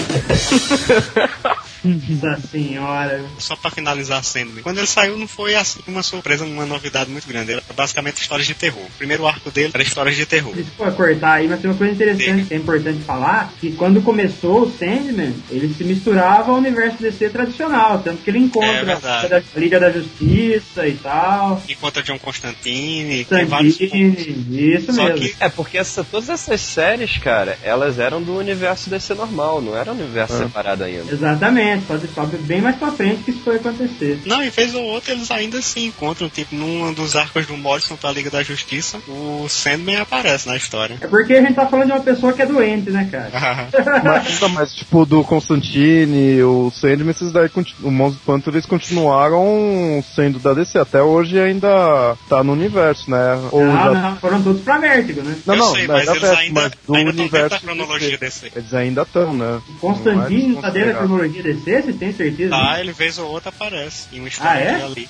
Nossa senhora. Só pra finalizar Sandman. Quando ele saiu não foi assim uma surpresa, uma novidade muito grande. Era basicamente histórias de terror. O primeiro arco dele era histórias de terror. Desculpa cortar aí, mas tem uma coisa interessante que é importante falar, que quando começou o Sandman, ele se misturava ao universo DC tradicional, tanto que ele encontra a Liga da Justiça e tal. Encontra John Constantine, tem vários... Isso só mesmo. Que, porque todas essas séries, cara, elas eram do universo DC normal, não era um universo separado ainda. Exatamente. Sobe bem mais pra frente que isso foi acontecer. Não, e vez ou outra eles ainda se encontram, tipo, num dos arcos do Morrison pra Liga da Justiça, o Sandman aparece na história. É porque a gente tá falando de uma pessoa que é doente, né, cara? mas tipo, do Constantine, o Sandman, esses daí, o Monstro do Pântano, eles continuaram sendo da DC. Até hoje ainda tá no universo, né? Não, foram todos pra Vértigo, né? Não, sei, mas eles ainda estão dentro da cronologia DC. Eles ainda estão, né? O Constantine tá dentro da cronologia DC? Você tem certeza? Ele vez ou outra aparece em uma história ali.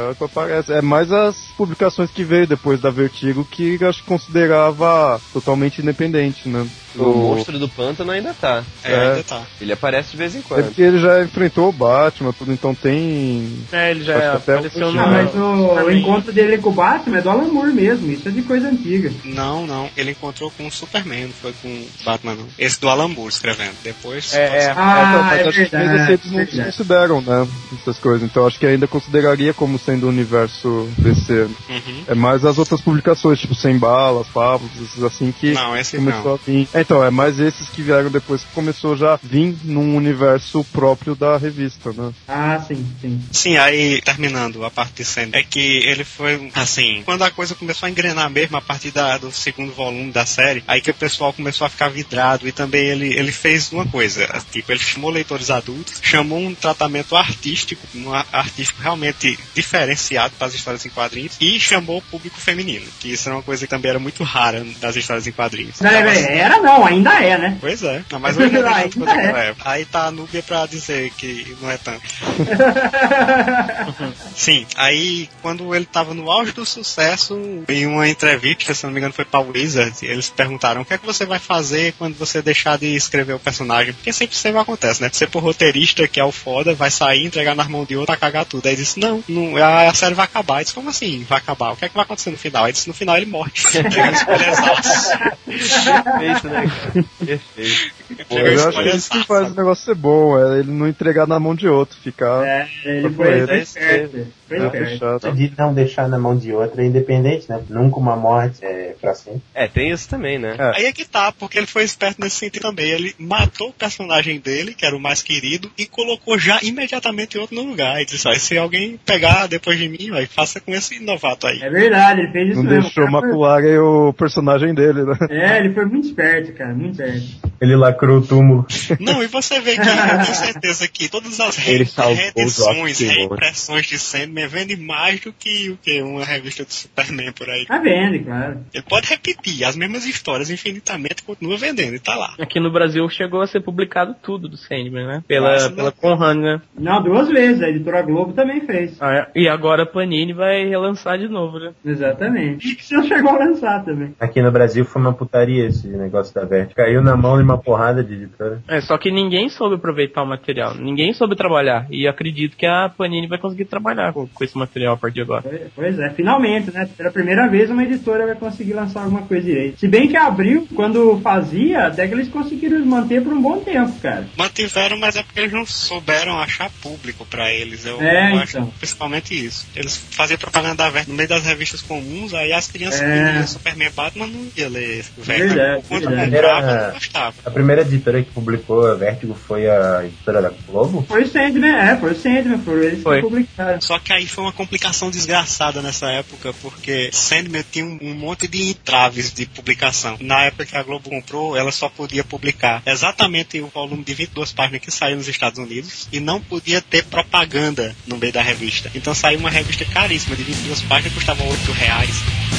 É mais as publicações que veio depois da Vertigo que eu acho que considerava totalmente independente, né? O Monstro do Pântano ainda tá. Ainda tá. Ele aparece de vez em quando. É porque ele já enfrentou o Batman, tudo, então tem... ele já apareceu no... mas o encontro dele com o Batman é do Alan Moore mesmo, isso é de coisa antiga. Não, ele encontrou com o Superman, não foi com o Batman, não. Esse do Alan Moore escrevendo. Depois... Mas acho que eles não consideram, né, essas coisas, então acho que ainda consideraria como sendo o universo DC. É mais as outras publicações, tipo Sem Balas, Fábulas, esses assim que começou a vir. Então, é mais esses que vieram depois que começou já a vir num universo próprio da revista, né? Sim. Sim, aí, terminando a parte de Sandman, é que ele foi, assim, quando a coisa começou a engrenar mesmo, a partir do segundo volume da série, aí que o pessoal começou a ficar vidrado, e também ele fez uma coisa, tipo, ele chamou leitores adultos, chamou um tratamento artístico realmente diferenciado para as histórias em quadrinhos, e chamou o público feminino, que isso era uma coisa que também era muito rara das histórias em quadrinhos. Ainda é, né? Pois é. Não, mas hoje aí tá a Núbia pra dizer que não é tanto. Sim, aí quando ele tava no auge do sucesso, em uma entrevista, se não me engano foi pra Wizard, eles perguntaram: o que é que você vai fazer quando você deixar de escrever o personagem? Porque sempre acontece, né? Você por roteirista, que é o foda, vai sair, entregar nas mãos de outro, cagar tudo. Aí ele disse: não, a série vai acabar. Ele disse: como assim vai acabar? O que é que vai acontecer no final? Aí disse: no final ele morre. Perfeito, né? Perfeito. Eu acho que isso que faz o negócio ser bom, é ele não entregar na mão de outro, ficar... ele foi esperto. De não deixar na mão de outra é independente, né? Nunca uma morte pra sempre. Tem isso também, né? Aí é que tá, porque ele foi esperto nesse sentido também. Ele matou o personagem dele, que era o mais querido, e colocou já imediatamente outro no lugar. E disse: se alguém pegar depois de mim, faça com esse novato aí. É verdade, ele fez isso não mesmo. Não deixou macular o personagem dele, né? Ele foi muito esperto, cara, muito esperto. Ele lacrou o túmulo. Não, e você vê que eu tenho certeza que todas as reedições, reimpressões de Sandman vende mais do que uma revista do Superman por aí. Vende, claro. Ele pode repetir as mesmas histórias infinitamente, continua vendendo e tá lá. Aqui no Brasil chegou a ser publicado tudo do Sandman, né? Pela Conrad, né? Não, 2 vezes. A Editora Globo também fez. E agora a Panini vai relançar de novo, né? Exatamente. E que você chegou a lançar também. Aqui no Brasil foi uma putaria esse negócio da Vertigo. Caiu na mão de uma porrada de editora. Só que ninguém soube aproveitar o material, ninguém soube trabalhar. E acredito que a Panini vai conseguir trabalhar com esse material a partir de agora. Pois é, finalmente, né? Pela primeira vez uma editora vai conseguir lançar alguma coisa direito. Se bem que a Abril, quando fazia, até que eles conseguiram manter por um bom tempo, cara. Mantiveram, mas é porque eles não souberam achar público pra eles. Eu acho principalmente isso. Eles faziam propaganda da Vertigo no meio das revistas comuns, aí as crianças que liam Superman Batman não iam ler Vertigo. Quando comprava, não gostava. A primeira editora que publicou a Vertigo foi a editora da Globo? Foi o Sandman, foram eles que publicaram. Só que aí foi uma complicação desgraçada nessa época, porque Sandman tinha um monte de entraves de publicação. Na época que a Globo comprou, ela só podia publicar exatamente o volume de 22 páginas que saiu nos Estados Unidos e não podia ter propaganda no meio da revista. Então saiu uma revista caríssima de 22 páginas, custava R$8.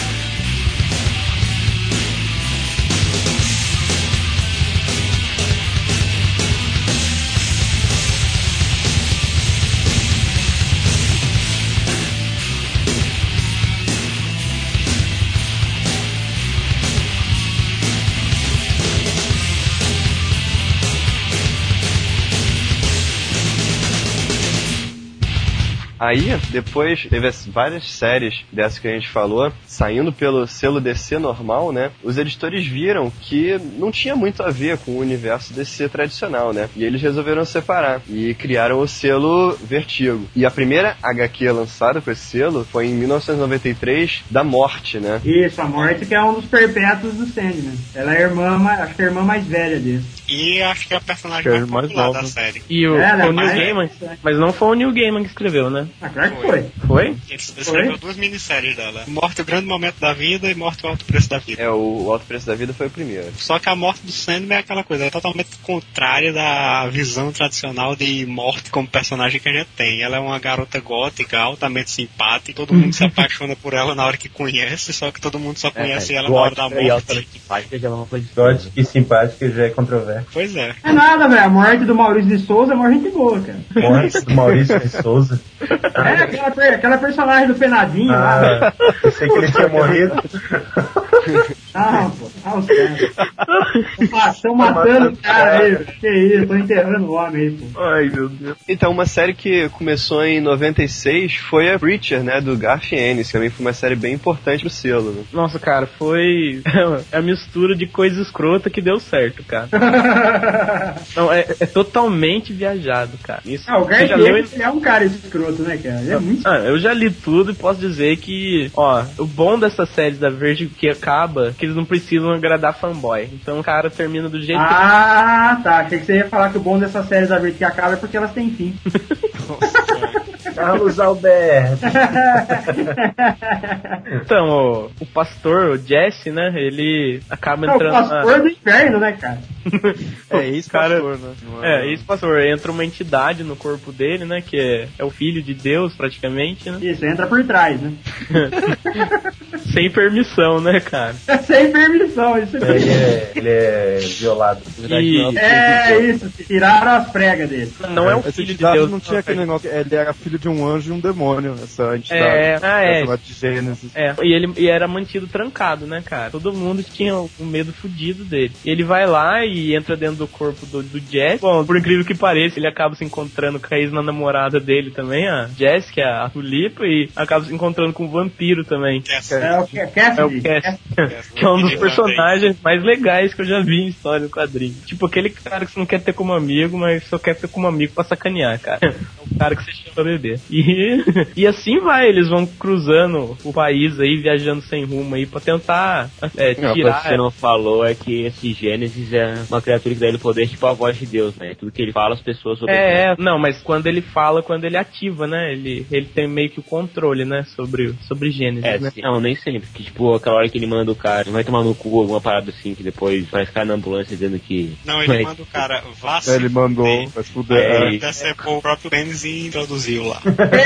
Aí, depois, teve várias séries dessas que a gente falou, saindo pelo selo DC normal, né? Os editores viram que não tinha muito a ver com o universo DC tradicional, né? E eles resolveram separar e criaram o selo Vertigo. E a primeira HQ lançada com esse selo foi em 1993, da Morte, né? Isso, a Morte, que é um dos perpétuos do Sandman. Ela é a irmã, acho que é a irmã mais velha dele. E acho que é a personagem mais popular da série. E o Neil Gaiman, mas não foi o Neil Gaiman que escreveu, né? Ah, claro que foi. Foi? Ele escreveu 2 minisséries dela. Morte, o Grande Momento da Vida, e Morte, o Alto Preço da Vida. O Alto Preço da Vida foi o primeiro. Só que a morte do Sandman é aquela coisa, é totalmente contrária da visão tradicional de morte como personagem que a gente tem. Ela é uma garota gótica, altamente simpática, todo mundo se apaixona por ela na hora que conhece, só que todo mundo só conhece ela na hora da morte. Gótica e simpática já é controverso. Pois é. É nada, velho. A morte do Maurício de Souza é uma gente boa, cara. Morte do Maurício de Souza. Aquela personagem do Penadinho lá. Pensei que ele tinha morrido. Não, pô. Os caras. Estão matando o cara aí, velho. Que isso, tô enterrando o homem aí, pô. Ai, meu Deus. Então, uma série que começou em 96 foi a Preacher, né? Do Garth Ennis. Também foi uma série bem importante pro selo, né? Nossa, cara, foi a mistura de coisa escrota que deu certo, cara. Não, é totalmente viajado, cara. Isso, o Garth Ennis é um cara escroto, né, cara? Ele é muito escroto. Eu já li tudo e posso dizer que, o bom dessas séries da Vertigo que acaba, que eles não precisam agradar fanboy. Então o cara termina do jeito tá. Achei que você ia falar que o bom dessas séries da Vertigo que acaba é porque elas têm fim. Carlos Alberto. Então, o pastor, o Jesse, né, ele acaba entrando... o pastor do inferno, né, cara? Ex-pastor, né? Ex-pastor. Entra uma entidade no corpo dele, né, que é o filho de Deus, praticamente, né? Isso, entra por trás, né? Sem permissão, né, cara? Sem permissão, isso mesmo. Ele é violado. Isso, tiraram as pregas dele. Não é o filho de Deus. Não tinha aquele negócio, ele era filho de um anjo e um demônio, essa entidade. De Gênesis. E era mantido trancado, né, cara? Todo mundo tinha um medo fudido dele. E ele vai lá e entra dentro do corpo do Jess. Bom, por incrível que pareça, ele acaba se encontrando com a ex-namorada dele também, a Jess, que é a Tulipa, e acaba se encontrando com o vampiro também. É o Cassidy. Que é um dos personagens mais legais que eu já vi em história do quadrinho. Tipo, aquele cara que você não quer ter como amigo, mas só quer ter como amigo pra sacanear, cara. É o cara que você chama pra beber. E assim vai, eles vão cruzando o país aí, viajando sem rumo aí, pra tentar tirar... O que você não falou é que esse Gênesis é uma criatura que dá ele poder tipo a voz de Deus, né? Tudo que ele fala, as pessoas obedecem. Não, mas quando ele fala, quando ele ativa, né? Ele tem meio que o controle, né? Sobre Gênesis, né? Não, nem sempre. Que, tipo, aquela hora que ele manda o cara, vai tomar no cu, alguma parada assim, que depois vai ficar na ambulância dizendo que... Não, ele manda o cara, vá se ele mandou, vai se fuder. decepou o próprio Dennis e introduzir Brasil lá.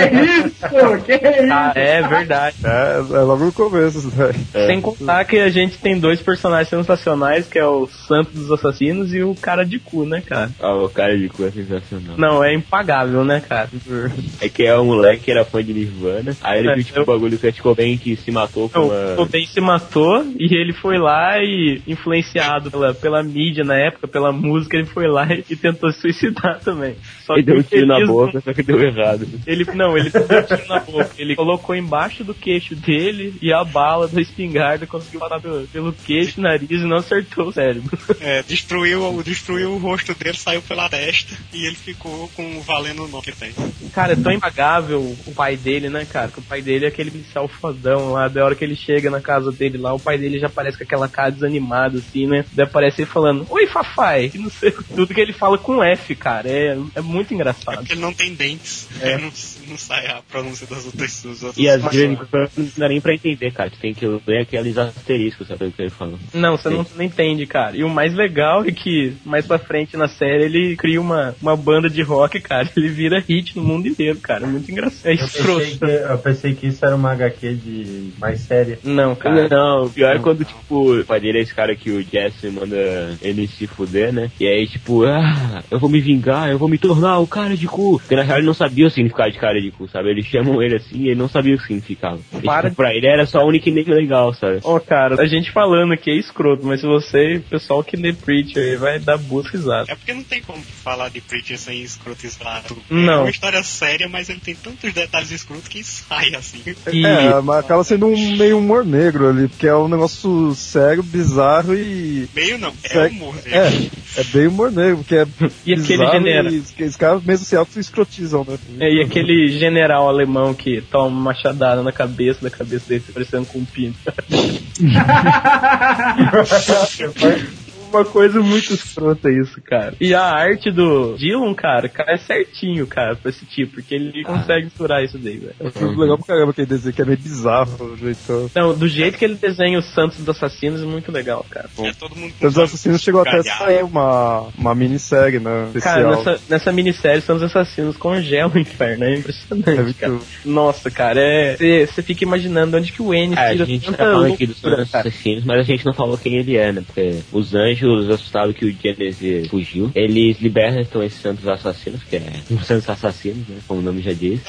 Que isso? Ah, é verdade. É logo no começo, velho. Sem contar que a gente tem dois personagens sensacionais, que é o Santo dos Assassinos e o Cara de Cu, né, cara? Ah, o Cara de Cu é sensacional. Não, é impagável, né, cara? É que é um moleque que era fã de Nirvana, aí ele viu tipo o bagulho que Kurt Cobain que se matou com O Cobain se matou e ele foi lá e, influenciado pela mídia na época, pela música, ele foi lá e tentou se suicidar também. Só ele que deu um tiro na boca, só que deu errado. Ele não deu um tiro na boca. Ele colocou embaixo do queixo dele e a bala da espingarda conseguiu passar pelo queixo, nariz e não acertou o cérebro. Destruiu o rosto dele, saiu pela testa e ele ficou com valendo o nome que tem. Cara, é tão impagável o pai dele, né, cara? Que o pai dele é aquele policial fodão lá. Da hora que ele chega na casa dele lá, o pai dele já aparece com aquela cara desanimada, assim, né? Daí aparece ele falando, oi, Fafai! E não sei, tudo que ele fala com F, cara. É muito engraçado. É porque ele não tem dentes. Não sai a pronúncia das outras E às vezes não dá nem pra entender, cara. Tu tem que ler aqueles asteriscos, sabe o que ele falou. Não, você não entende, cara. E o mais legal é que, mais pra frente na série, ele cria uma banda de rock, cara. Ele vira hit no mundo inteiro, cara. É muito engraçado. É escroto. Eu pensei que isso era uma HQ de mais séria. Não, cara. Não, o pior é quando, tipo, o pai dele é esse cara que o Jesse manda ele se fuder, né? E aí, tipo, eu vou me vingar, eu vou me tornar o cara de cu. Porque na real ele não sabia o significado de cara de cu, sabe? Eles chamam ele assim e ele não sabia o que significava. Pra ele era só um nickname legal, sabe? Cara, a gente falando aqui é escroto, mas se você, o pessoal que lê Preacher vai dar boas risadas. É porque não tem como falar de Preacher sem escrotizar. Não. É uma história séria, mas ele tem tantos detalhes escrotos que sai assim. Mas acaba sendo meio humor negro ali, porque é um negócio sério, bizarro e... Meio não, é humor negro. É bem humor negro, porque é e aquele general. Os caras mesmo se auto-escrotizam, né? E aquele general alemão que toma uma machadada na cabeça dele, parecendo com um pinto. Uma coisa muito escrota isso, cara. E a arte do Dylan, cara, cai certinho, cara, pra esse tipo, porque ele consegue misturar isso daí, velho. É legal pra caramba aquele desenho, que é meio bizarro do jeito. Não, do jeito que ele desenha os Santos dos Assassinos é muito legal, cara. Todo mundo Santos dos Assassinos chegou até a sair uma minissérie, né? Especial. Cara, nessa minissérie, Santos dos Assassinos congelam o inferno, é impressionante, cara. Nossa, cara, você fica imaginando onde que o N tira. A gente tá falando aqui dos Santos Assassinos, mas a gente não falou quem ele é, né? Porque os anjos assustados que o Genesis fugiu, eles libertam esses santos assassinos, que é os santos assassinos, né, como o nome já diz,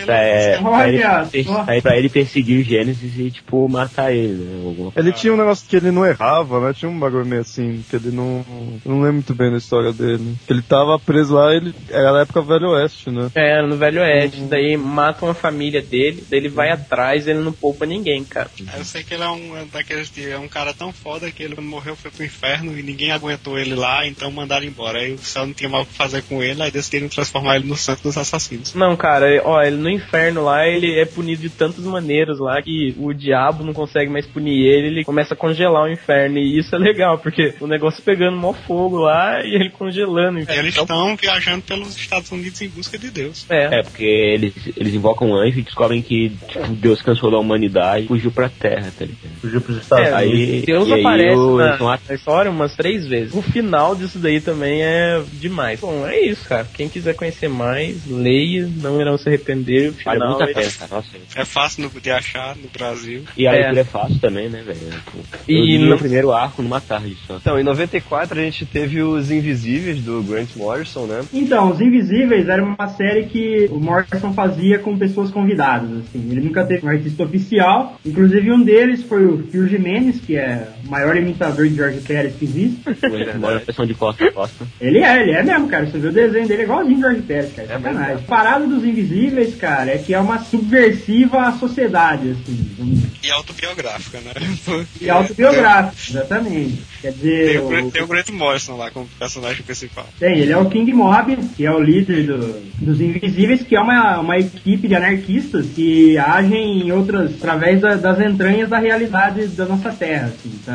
pra ele perseguir o Genesis e, tipo, matar ele, né? Ele tinha um negócio que ele não errava, né? Tinha um bagulho meio assim, que ele não... Eu não lembro muito bem da história dele. Ele tava preso lá, era na época Velho Oeste, né? Era no Velho Oeste, daí matam a família dele, daí ele vai atrás, ele não poupa ninguém, cara. Eu sei que ele é um cara tão foda que ele morreu, foi pro inferno e ninguém aguentou ele lá, então mandaram embora. Aí o céu não tinha mal o que fazer com ele, aí decidiram transformar ele no santo dos assassinos. Não, cara, ele no inferno lá, ele é punido de tantas maneiras lá que o diabo não consegue mais punir ele começa a congelar o inferno. E isso é legal, porque o negócio pegando mó fogo lá e ele congelando o inferno. Eles estão viajando pelos Estados Unidos em busca de Deus. Porque eles invocam um anjo e descobrem que tipo, Deus cansou da humanidade e fugiu pra terra, tá ligado? Fugiu pros Estados Unidos. Aí, Deus aparece na história umas 3 vezes. O final disso daí também é demais. Bom, é isso, cara. Quem quiser conhecer mais, leia, não irão se arrepender. O final vale muito a pena, cara. Nossa, é fácil de achar no Brasil. E a leitura é fácil também, né, velho? Eu li o primeiro arco numa tarde só. Então, em 94 a gente teve Os Invisíveis, do Grant Morrison, né? Então, Os Invisíveis era uma série que o Morrison fazia com pessoas convidadas, assim. Ele nunca teve um artista oficial. Inclusive, um deles foi o Phil Jimenez, que é o maior imitador de Jorge Pérez que existe. Uma versão de costa a costa. Ele é mesmo, cara. Você viu o desenho dele, é igualzinho Jorge Pérez, cara. Sacanagem. A parada dos Invisíveis, cara, é que é uma subversiva à sociedade, assim. E autobiográfica, né? E autobiográfica, exatamente. Quer dizer... Tem o Grant Morrison lá como personagem principal. Tem, ele é o King Mob, que é o líder dos Invisíveis, que é uma equipe de anarquistas que agem em outras, através das entranhas da realidade da nossa Terra, assim, sabe?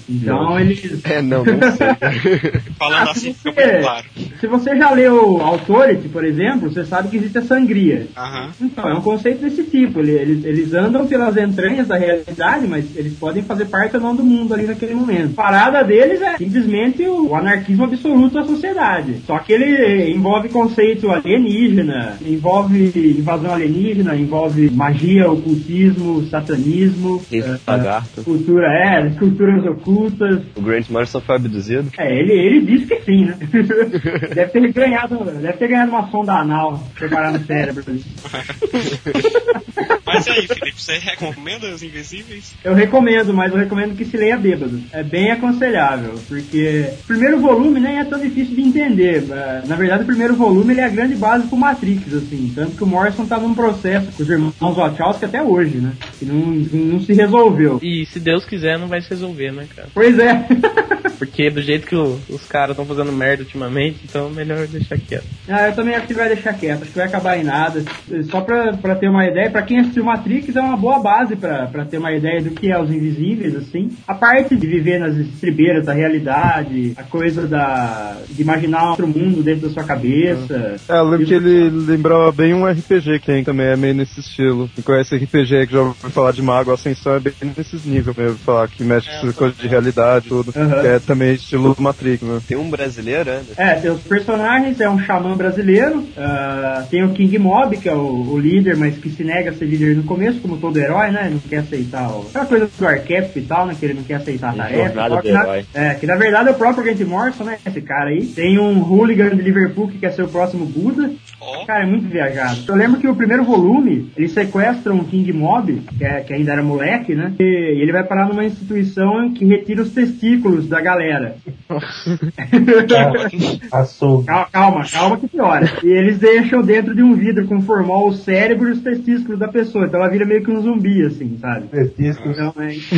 Então eles... Não sei. Falando assim fica muito claro. Se você já leu Authority, por exemplo, você sabe que existe a sangria. Aham. Então, é um conceito desse tipo. Eles andam pelas entranhas da realidade, mas eles podem fazer parte ou não do mundo ali naquele momento. A parada deles é simplesmente o anarquismo absoluto da sociedade. Só que ele envolve conceito alienígena, envolve invasão alienígena, envolve magia, ocultismo, satanismo, culturas ocultas. O Grant Morrison foi abduzido? Ele disse que sim, né? Deve ter ganhado uma sonda anal preparada no cérebro. Mas aí, Felipe, você recomenda Os Invisíveis? Eu recomendo, mas eu recomendo que se leia bêbado. É bem aconselhável, porque o primeiro volume nem é tão difícil de entender. Na verdade, o primeiro volume ele é a grande base pro Matrix, assim. Tanto que o Morrison tá num processo com os irmãos Wachowski até hoje, né? Que não se resolveu. E se Deus quiser, não vai se resolver, né, cara? Pois é. Porque do jeito que os caras estão fazendo merda ultimamente, então melhor deixar quieto. Eu também acho que vai deixar quieto, acho que vai acabar em nada. Só pra ter uma ideia, pra quem assistiu Matrix é uma boa base pra ter uma ideia do que é Os Invisíveis, assim. A parte de viver nas estribeiras da realidade, a coisa de imaginar outro mundo dentro da sua cabeça. Eu lembro que ele lembrava bem um RPG que tem também, é meio nesse estilo. Quem conhece RPG, que já ouviu falar de Mago Ascensão, é bem nesses níveis mesmo, falar que mexe com essas coisas de realidade, tudo. Que é também estilo Matrix, né? Tem um brasileiro, né? Tem os personagens, é um xamã brasileiro, tem o King Mob, que é o líder, mas que se nega a ser líder no começo, como todo herói, né? Não quer aceitar aquela coisa do arquétipo e tal, né? Que ele não quer aceitar a tarefa. Que na verdade é o próprio Grant Morrison, né? Esse cara aí. Tem um hooligan de Liverpool que quer ser o próximo Buda. Cara, é muito viajado. Eu lembro que o primeiro volume, eles sequestram o King Mob, que ainda era moleque, né? E ele vai parar numa instituição que retira os testículos da galera. Calma que piora. E eles deixam dentro de um vidro com formol o cérebro e os testículos da pessoa. Então ela vira meio que um zumbi, assim, sabe? Testículos. Então,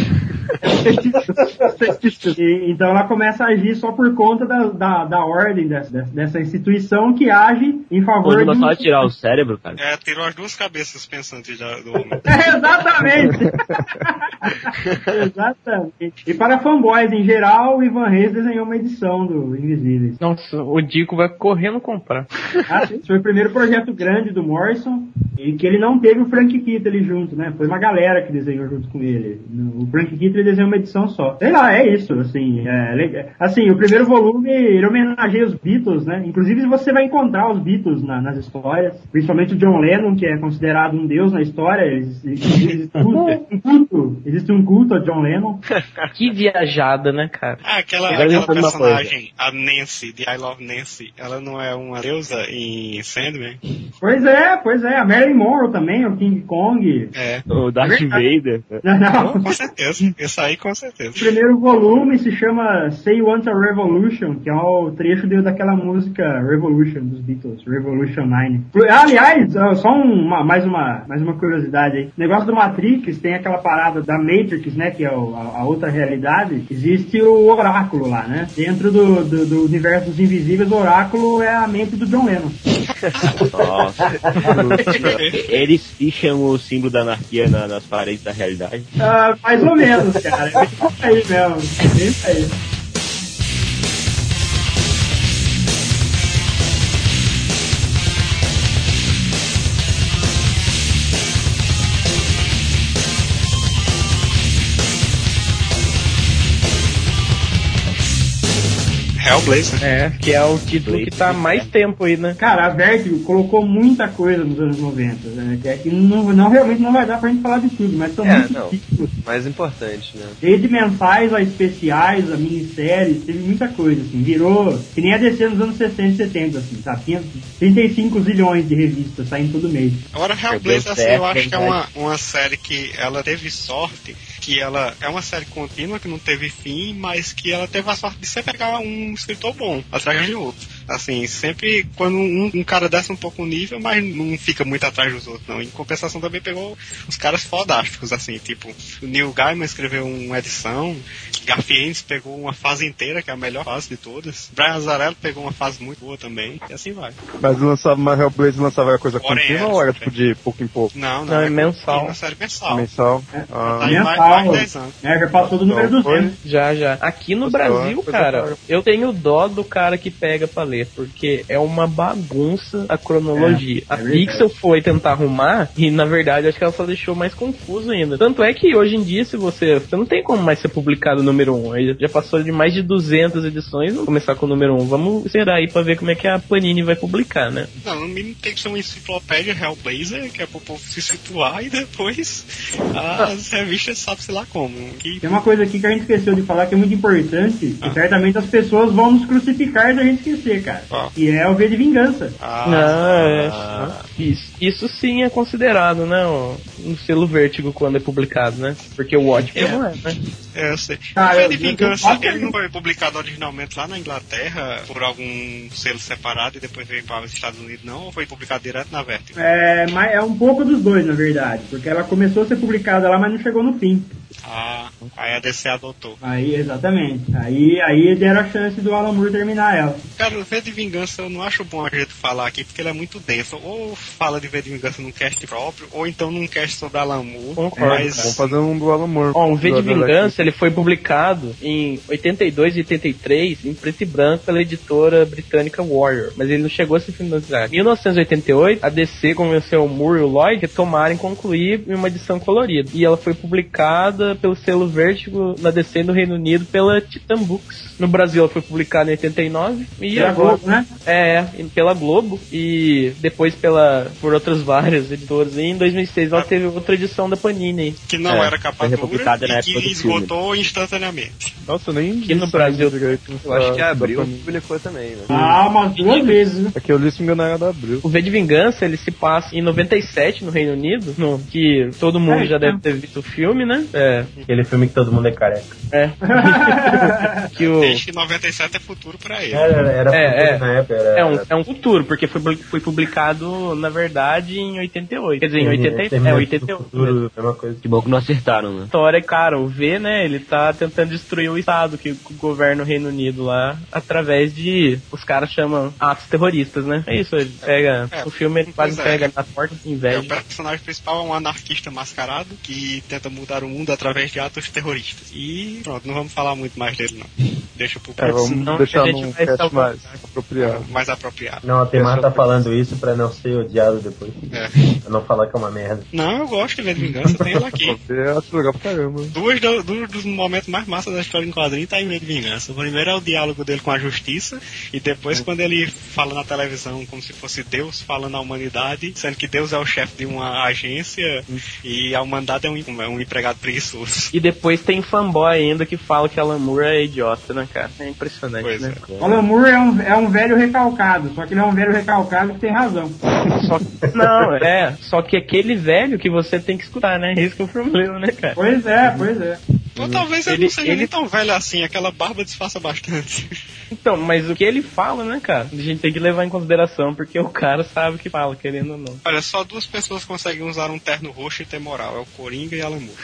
então ela começa a agir só por conta da ordem dessa instituição que age em favor de... Não tirar o cérebro, cara. Tirou as duas cabeças pensantes do homem. Exatamente! Exatamente. E para fanboys em geral, o Ivan Reis desenhou uma edição do Invisíveis. Nossa, o Dico vai correndo comprar. Esse foi o primeiro projeto grande do Morrison e que ele não teve o Frank Kittley junto, né? Foi uma galera que desenhou junto com ele. O Frank Kittley desenhou uma edição só. Sei lá, é isso, assim. Assim, o primeiro volume, ele homenageia os Beatles, né? Inclusive você vai encontrar os Beatles nas histórias, principalmente o John Lennon, que é considerado um deus na história. Existe um culto a John Lennon. Que viajada, né, cara? Aquela personagem, a Nancy, de I Love Nancy, ela não é uma deusa em Sandman? Pois é, a Marilyn Monroe também, o King Kong. O Darth Vader. Não. Com certeza, isso aí com certeza. O primeiro volume se chama Say You Want a Revolution, que é o trecho daquela música Revolution dos Beatles, Revolution 9. Aliás, só mais uma curiosidade aí. O negócio do Matrix tem aquela parada da Matrix, né, que é a outra realidade. Existe o oráculo lá, né? Dentro do universo dos invisíveis, o oráculo é a mente do John Lennon. Nossa. Eles ficham o símbolo da anarquia nas paredes da realidade? Mais ou menos, cara. É isso aí mesmo. É isso aí. Hellblazer. Que é o título que tá há mais tempo aí, né? Cara, a Vertigo colocou muita coisa nos anos 90, né? Que realmente não vai dar pra gente falar de tudo, mas são muitos títulos. Mais importante, né? Desde mensais a especiais, a minisséries, teve muita coisa, assim. Virou que nem a DC nos anos 60 e 70, assim, sabe? Tinha 35 zilhões de revistas saindo todo mês. Agora, Hellblazer, assim, eu acho que é uma série que ela teve sorte, que ela é uma série contínua, que não teve fim, mas que ela teve a sorte de você pegar um escritor bom atrás de outro. Assim, sempre quando um cara desce um pouco o nível, mas não fica muito atrás dos outros, não. Em compensação também pegou os caras fodásticos, assim, tipo, o Neil Gaiman escreveu uma edição, Garfiennes pegou uma fase inteira, que é a melhor fase de todas, Brian Azzarello pegou uma fase muito boa também, e assim vai. Mas Hellblazer lançava coisa contínua ou era tipo de pouco em pouco? Não, é mensal. Uma série mensal. Mensal? Tá aí mais de 10 anos. Já passou do número 200. Já. Aqui no Brasil, cara, eu tenho dó do cara que pega pra ler, porque é uma bagunça a cronologia. A Pixel foi tentar arrumar e, na verdade, acho que ela só deixou mais confuso ainda. Tanto é que, hoje em dia, se você não tem como mais ser publicado o número 1. Aí já passou de mais de 200 edições, vamos começar com o número 1. Vamos esperar aí pra ver como é que a Panini vai publicar, né? Não, no mínimo tem que ser uma enciclopédia Hellblazer, que é pro povo se situar, e depois as revistas sabe-se lá como. Tem uma coisa aqui que a gente esqueceu de falar que é muito importante, e certamente as pessoas vão nos crucificar se a gente esquecer, cara. Que é o V de Vingança. Isso sim é considerado, né? Um selo Vértigo quando é publicado, né? Porque o Watchmen não é, né? Eu sei. O V de Vingança, ele não foi publicado originalmente lá na Inglaterra por algum selo separado e depois veio para os Estados Unidos, não? Ou foi publicado direto na Vertigo? Mas é um pouco dos dois, na verdade. Porque ela começou a ser publicada lá, mas não chegou no fim. Aí a DC adotou. Aí, exatamente. Aí deram a chance do Alan Moore terminar ela. Cara, o V de Vingança eu não acho bom a gente falar aqui, porque ele é muito denso. Ou fala de V de Vingança num cast próprio, ou então num cast sobre Alan Moore. Vamos fazer um do Alan Moore. O V de Vingança, ele foi publicado em 82 e 83, em preto e branco, pela editora britânica Warrior. Mas ele não chegou a se finalizar. Em 1988, a DC convenceu o Moore e o Lloyd a tomarem concluir em uma edição colorida. E ela foi publicada pelo selo Vértigo na DC no Reino Unido pela Titan Books. No Brasil ela foi publicada em 89 e pela agora, Globo, né? Pela Globo e depois por outras várias editoras. E em 2006 ela teve outra edição da Panini. Que não era capa dura na e que esgotou instantaneamente. Nossa, eu nem aqui no Brasil direito. Eu acho que a Abril publicou também, né? Umas 2 vezes, né? É que eu li se me engano era da Abril. O V de Vingança, ele se passa em 97 no Reino Unido, que todo mundo já deve ter visto o filme, né? Aquele filme que todo mundo é careca. Desde que 97 é futuro pra ele. Era futuro na época. É um futuro, porque foi publicado, na verdade, em 88. Quer dizer, em 88. Futuro, mesma coisa. Que bom que não acertaram, né? História, cara, o V, né, ele tá tentando destruir o Estado que governa o Reino Unido lá, através de, os caras chamam atos terroristas, né? É isso, ele pega, o filme ele quase pega na porta de inveja. O personagem principal é um anarquista mascarado que tenta mudar o mundo através de atos terroristas. E pronto, não vamos falar muito mais dele, não. Deixa pro próximo. Vamos deixar num cast mais apropriado. Mais apropriado. Não, a Temar tá falando isso pra não ser odiado depois. Pra não falar que é uma merda. Não, eu gosto de V de Vingança, tem ela aqui. Você acha legal pra caramba. Dois dos momentos mais massas da história em quadrinho tá em V de Vingança. O primeiro é o diálogo dele com a justiça, e depois quando ele fala na televisão como se fosse Deus falando à humanidade, sendo que Deus é o chefe de uma agência e a humanidade é um empregado preguiçoso. E depois tem fanboy ainda que fala que Alan Moore é idiota, né, cara? É impressionante, pois né? O Alan Moore é um velho recalcado, só que ele é um velho recalcado que tem razão. Só que aquele velho que você tem que escutar, né? Esse que é o problema, né, cara? Pois é. Ou talvez ele não seja nem tão velho assim, aquela barba disfarça bastante. Então, mas o que ele fala, né, cara? A gente tem que levar em consideração, porque o cara sabe o que fala, querendo ou não. Olha, só 2 pessoas conseguem usar um terno roxo e ter moral, é o Coringa e Alan Moore.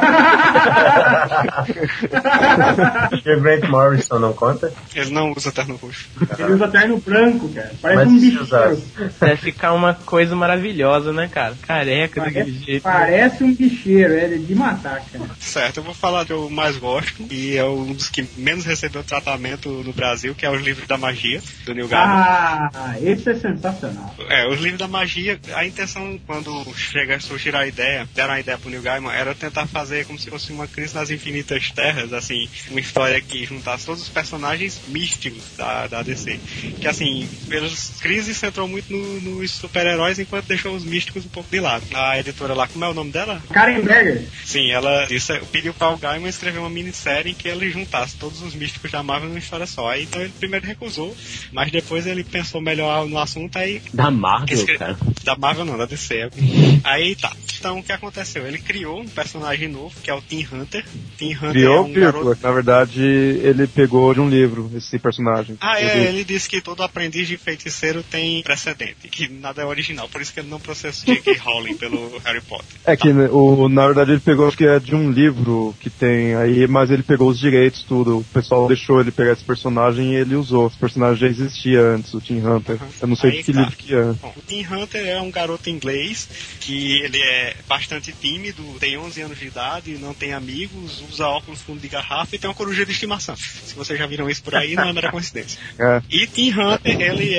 E o Grant Morrison não conta? Ele não usa terno roxo. Ele usa terno branco, cara. Parece um bicho. Deve ficar uma coisa maravilhosa, né, cara? Careca daquele jeito. Parece um bicheiro, é de matar, cara. Certo, eu vou falar que eu mais gosto, e é um dos que menos recebeu tratamento no Brasil, que é os livros da magia, do Neil Gaiman. Esse é sensacional. Os livros da magia, a intenção, quando surgiram a ideia, deram a ideia pro Neil Gaiman, era tentar fazer como se fosse uma Crise nas Infinitas Terras, assim, uma história que juntasse todos os personagens místicos da DC. Que, assim, pelas crises centrou muito nos super-heróis, enquanto deixou os místicos um pouco de lado. A editora lá, como é o nome dela? Karen Berger. Sim, ela pediu para o Gaiman escrever uma minissérie em que ele juntasse todos os místicos da Marvel numa história só. Aí, então ele primeiro recusou, mas depois ele pensou melhor no assunto, aí... Da Marvel, cara? Da Marvel não, da DC. Aí tá. Então, o que aconteceu? Ele criou um personagem novo, que é o Tim Hunter. Tim Hunter Criou, é um garoto... Na verdade, ele pegou de um livro esse personagem. Ele disse que todo aprendiz de feiticeiro tem precedente, que nada é original, por isso que ele não processou J.K. Rowling pelo Harry Potter. Na verdade, ele pegou, acho que é de um livro que tem aí, mas ele pegou os direitos, tudo. O pessoal deixou ele pegar esse personagem e ele usou. Esse personagem já existia antes, o Tim Hunter. Eu não sei de que livro que é. Bom, o Tim Hunter é um garoto inglês que ele é bastante tímido, tem 11 anos de idade, não tem amigos, usa óculos fundo de garrafa e tem uma coruja de estimação. Se vocês já viram isso por aí, não é mera coincidência. E Tim Hunter,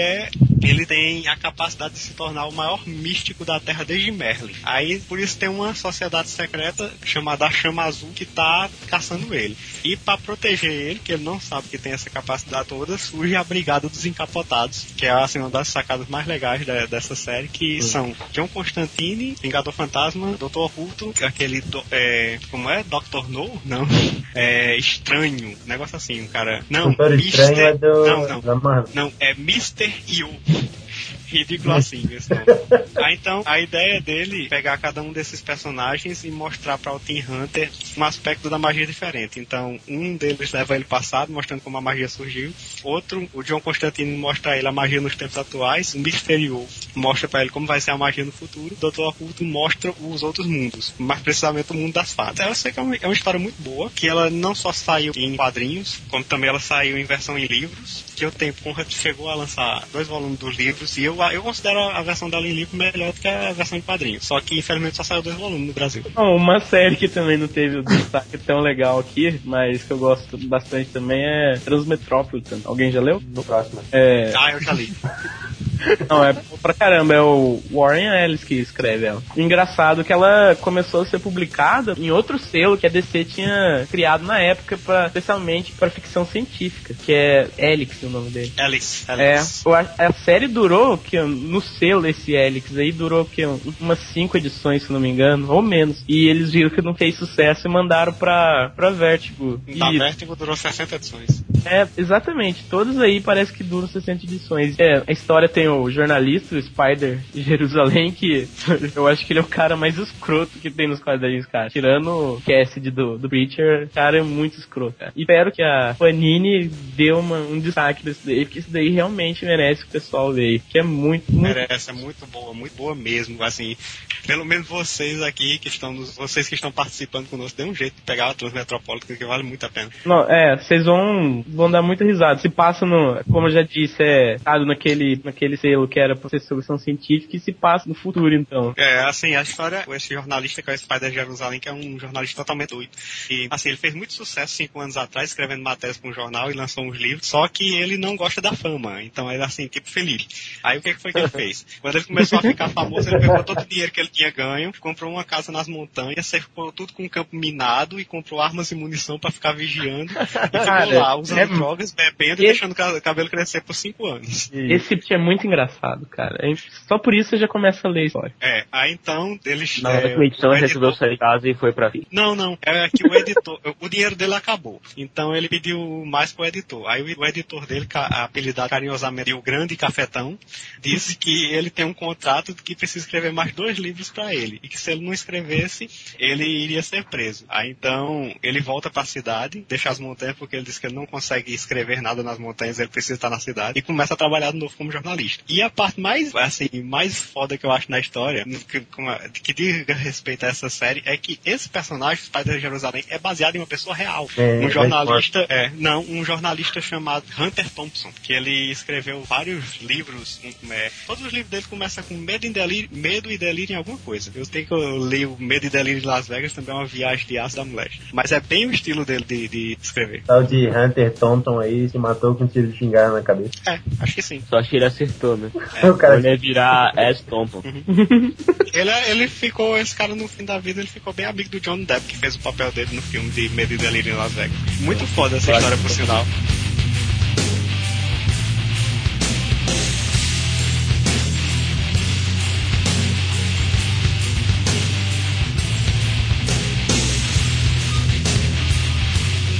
ele tem a capacidade de se tornar o maior místico da Terra desde Merlin. Aí, por isso tem uma sociedade secreta chamada Chama Azul que tá caçando ele. E para proteger ele, que ele não sabe que tem essa capacidade toda, surge a Brigada dos Encapotados, que é assim, uma das sacadas mais legais dessa série, que são John Constantine, Vingador Fantasma, Dr. Oculto, aquele como é? Dr. No? Não. Estranho, negócio assim, um cara. Não, Mister... Não, é Mr. Yu. Ridículo assim, esse nome. Então, a ideia dele é pegar cada um desses personagens e mostrar para o Tim Hunter um aspecto da magia diferente. Então, um deles leva ele passado, mostrando como a magia surgiu. Outro, o John Constantine, mostra a ele a magia nos tempos atuais. O Misterio mostra para ele como vai ser a magia no futuro. O Dr. Oculto mostra os outros mundos, mais precisamente o mundo das fadas. Eu sei que é uma história muito boa, que ela não só saiu em quadrinhos, como também ela saiu em versão em livros, que o Tempo chegou a lançar 2 volumes dos livros, e eu considero a versão dela em livro melhor do que a versão em quadrinhos. Só que, infelizmente, só saiu 2 volumes no Brasil. Uma série que também não teve o destaque tão legal aqui, mas que eu gosto bastante também é Transmetropolitan. Alguém já leu? No próximo. Eu já li. Não, é pra caramba, é o Warren Ellis que escreve ela. Engraçado que ela começou a ser publicada em outro selo que a DC tinha criado na época, especialmente para ficção científica, que é Helix, o nome dele. Helix. A série durou, que no selo esse Helix aí, durou que umas 5 edições, se não me engano, ou menos. E eles viram que não fez sucesso e mandaram pra Vertigo. Da Vertigo durou 60 edições. Exatamente. Todos aí parece que duram 60 edições. A história tem o jornalista, o Spider de Jerusalém, que eu acho que ele é o cara mais escroto que tem nos quadrinhos, cara. Tirando o Cassidy do Preacher, o cara é muito escroto, cara. E espero que a Panini dê um destaque desse daí, porque isso daí realmente merece que o pessoal ver. Que é muito... Merece, é muito boa mesmo. Assim, pelo menos vocês aqui, vocês que estão participando conosco, dê um jeito de pegar a Transmetropolitan, que vale muito a pena. Não, vocês vão dar muita risada. Se passa como eu já disse, naquele selo que era pra ser solução científica, e se passa no futuro, então. Assim, a história, esse jornalista que é o Spider de Jerusalém, que é um jornalista totalmente doido. E, assim, ele fez muito sucesso 5 anos atrás, escrevendo matérias para um jornal e lançou uns livros, só que ele não gosta da fama, então ele, assim, tipo Felipe. Aí o que foi que ele fez? Quando ele começou a ficar famoso, ele pegou todo o dinheiro que ele tinha ganho, comprou uma casa nas montanhas, cercou tudo com um campo minado e comprou armas e munição para ficar vigiando, e ficou lá, usando drogas, bebendo e deixando o cabelo crescer por 5 anos. Esse é muito engraçado, cara. Só por isso você já começa a ler a história. Aí então eles... Na última edição ele resolveu sair de casa e foi pra vida. Não, é que o editor, o dinheiro dele acabou, então ele pediu mais pro editor. Aí o editor dele, apelidado carinhosamente de O Grande Cafetão, disse que ele tem um contrato de que precisa escrever mais 2 livros pra ele, e que se ele não escrevesse, ele iria ser preso. Aí então ele volta pra cidade, deixa as montanhas, porque ele disse que ele não consegue escrever nada nas montanhas, ele precisa estar na cidade, e começa a trabalhar de novo como jornalista. E a parte mais foda que eu acho na história, que diz respeito a essa série, é que esse personagem, Spider de Jerusalém, é baseado em uma pessoa real. Um jornalista chamado Hunter Thompson, que ele escreveu vários livros, todos os livros dele começam com medo e delírio em alguma coisa. Eu sei que eu li o Medo e Delírio de Las Vegas, também é uma viagem de aço da moléstia. Mas é bem o estilo dele de escrever. O tal de Hunter Thompson aí se matou com um tiro de xingar na cabeça. Acho que sim. Só acho que ele acertou, né? O cara ia virar S. Thompson. Ele ficou, esse cara no fim da vida, ele ficou bem amigo do John Depp, que fez o papel dele no filme de Medo e Delírio em Las Vegas. Muito foda essa história, por sinal.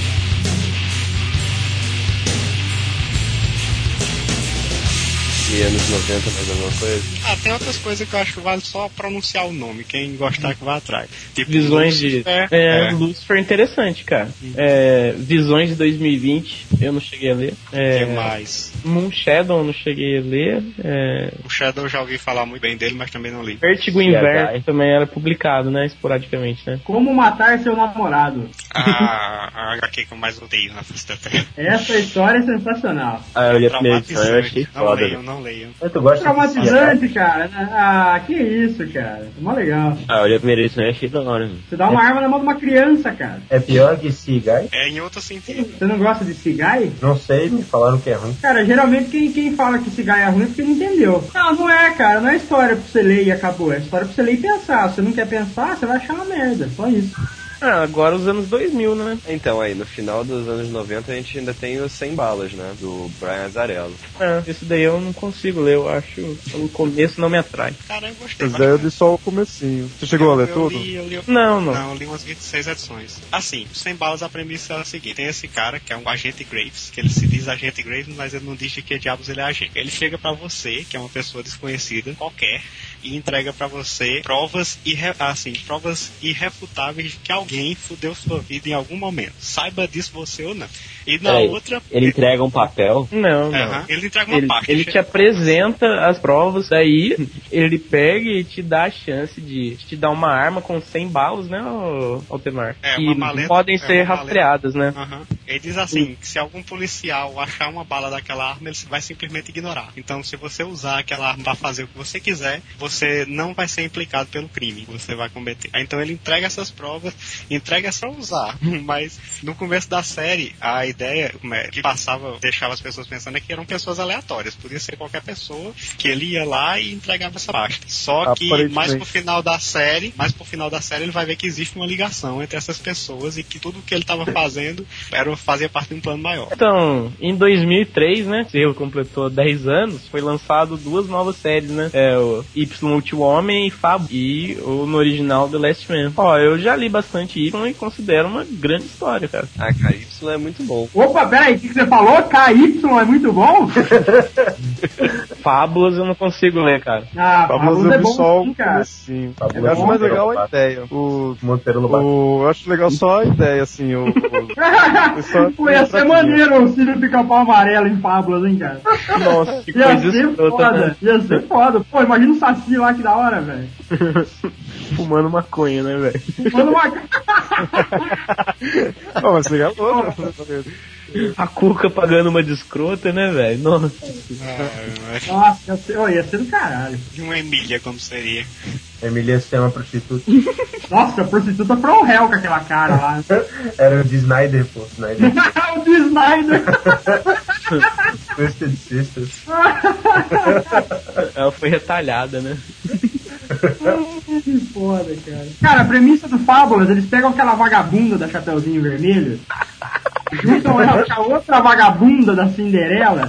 E anos 90, mais alguma coisa? Tem outras coisas que eu acho que vale só pronunciar o nome, quem gostar que vá atrás. Tipo, Visões de... Lucifer é interessante, cara. Visões de 2020, eu não cheguei a ler. O que mais? Moon Shadow, eu não cheguei a ler. O Shadow eu já ouvi falar muito bem dele, mas também não li. Vértigo Inverno também era publicado, né? Esporadicamente, né? Como Matar Seu Namorado. A HQ que eu mais odeio na face da Terra. Essa história é sensacional. Eu li a primeira edição, eu achei foda. Não leio. Tu gosta Traumatizante, cara. Que isso, cara. É mó legal. Eu li a primeira edição e achei da hora. Você dá uma arma na mão de uma criança, cara. É pior que Seaguy? Em outro sentido. Você não gosta de Seaguy? Não sei, me falaram que é ruim. Cara, geralmente quem fala que Seaguy é ruim é porque não entendeu. Não é, cara. Não é história pra você ler e acabou. É história pra você ler e pensar. Se você não quer pensar, você vai achar uma merda. Só isso. Agora os anos 2000, né? Então, aí, no final dos anos 90, a gente ainda tem o 100 Balas, né? Do Brian Azzarello. Esse daí eu não consigo ler, eu acho. No começo não me atrai. Cara, eu gostei. Mas eu li só o comecinho. Você chegou a ler tudo? Não, eu li umas 26 edições. Assim, o 100 Balas, a premissa é a seguinte: tem esse cara, que é um agente Graves, que ele se diz agente Graves, mas ele não diz de que diabos ele é agente. Ele chega pra você, que é uma pessoa desconhecida, qualquer, e entrega pra você provas irrefutáveis de que alguém fudeu sua vida em algum momento. Saiba disso você ou não. E na outra... Ele entrega um papel? Não. Ele entrega uma parte. Ele te apresenta as provas, daí ele pega e te dá a chance de te dar uma arma com 100 balas, né, Altemar? Uma maleta, podem ser rastreadas, né? Ele diz assim, que se algum policial achar uma bala daquela arma, ele vai simplesmente ignorar. Então, se você usar aquela arma para fazer o que você quiser, você não vai ser implicado pelo crime que você vai cometer. Então, ele entrega essas provas, entrega só usar. Mas, no começo da série, a ideia que deixava as pessoas pensando é que eram pessoas aleatórias. Podia ser qualquer pessoa que ele ia lá e entregava essa pasta. Só que, mais pro final da série, ele vai ver que existe uma ligação entre essas pessoas e que tudo que ele estava fazendo fazia parte de um plano maior. Então, em 2003, né, ele completou 10 anos, foi lançado 2 novas séries, né, o Y Último Homem e Fábula, e no original The Last Man. Eu já li bastante Y e considero uma grande história, cara. KY é muito bom. Opa, peraí, o que você falou? KY é muito bom? Fábulas eu não consigo ler, cara. Fábulas é eu vi bom só sim, cara. Eu acho mais legal a ideia. Eu acho legal só a ideia, assim. Pô, ia ser maneiro o Cílio Pica-Pau Amarelo em Fábulas, hein, cara? Nossa, que ia coisa ser escrota, foda, né? ia ser foda. Pô, imagina o Saci lá, que da hora, velho. Fumando maconha, né, velho? Fumando maconha. Mas legal. A Cuca pagando uma de escrota, né, velho? Nossa. Nossa, ia ser do caralho. De uma Emília, como seria? Emília se chama prostituta. Nossa, a prostituta from hell com aquela cara lá. Era o de Snyder, pô. O de Snyder. Twisted Sisters. Ela foi retalhada, né? Que foda, cara. Cara, a premissa do Fábulas, eles pegam aquela vagabunda da Chapeuzinho Vermelho, juntam ela com a outra vagabunda da Cinderela,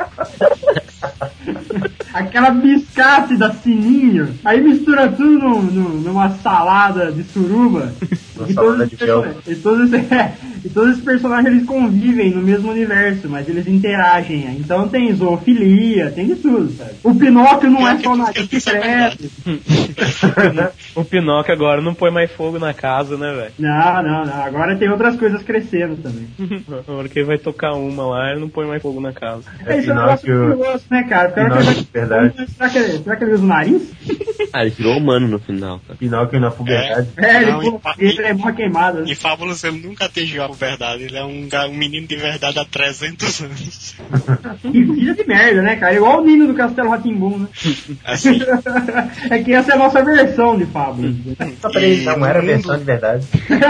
aquela biscate da Sininho, aí mistura tudo numa salada de suruba. E todos esses personagens eles convivem no mesmo universo, mas eles interagem. Então tem zoofilia, tem de tudo, sabe? O Pinóquio não é só nariz que cresce. O Pinóquio agora não põe mais fogo na casa, né, velho? Não. Agora tem outras coisas crescendo também. Na hora que ele vai tocar uma lá, ele não põe mais fogo na casa. Isso é um negócio curioso, né, cara? Será que ele usa o nariz? Ele virou humano no final, cara. Pinóquio na puberdade. Ele é uma queimada. Em Fábulas ele nunca atingiu a puberdade. Ele é um menino de verdade há 300 anos. Que filha de merda, né, cara? Igual o Nino do Castelo Rá-Tim-Bum, né? Assim. É que essa é a nossa versão de Fábulas. Peraí, não era a versão de verdade.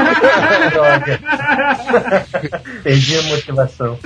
Perdi a motivação.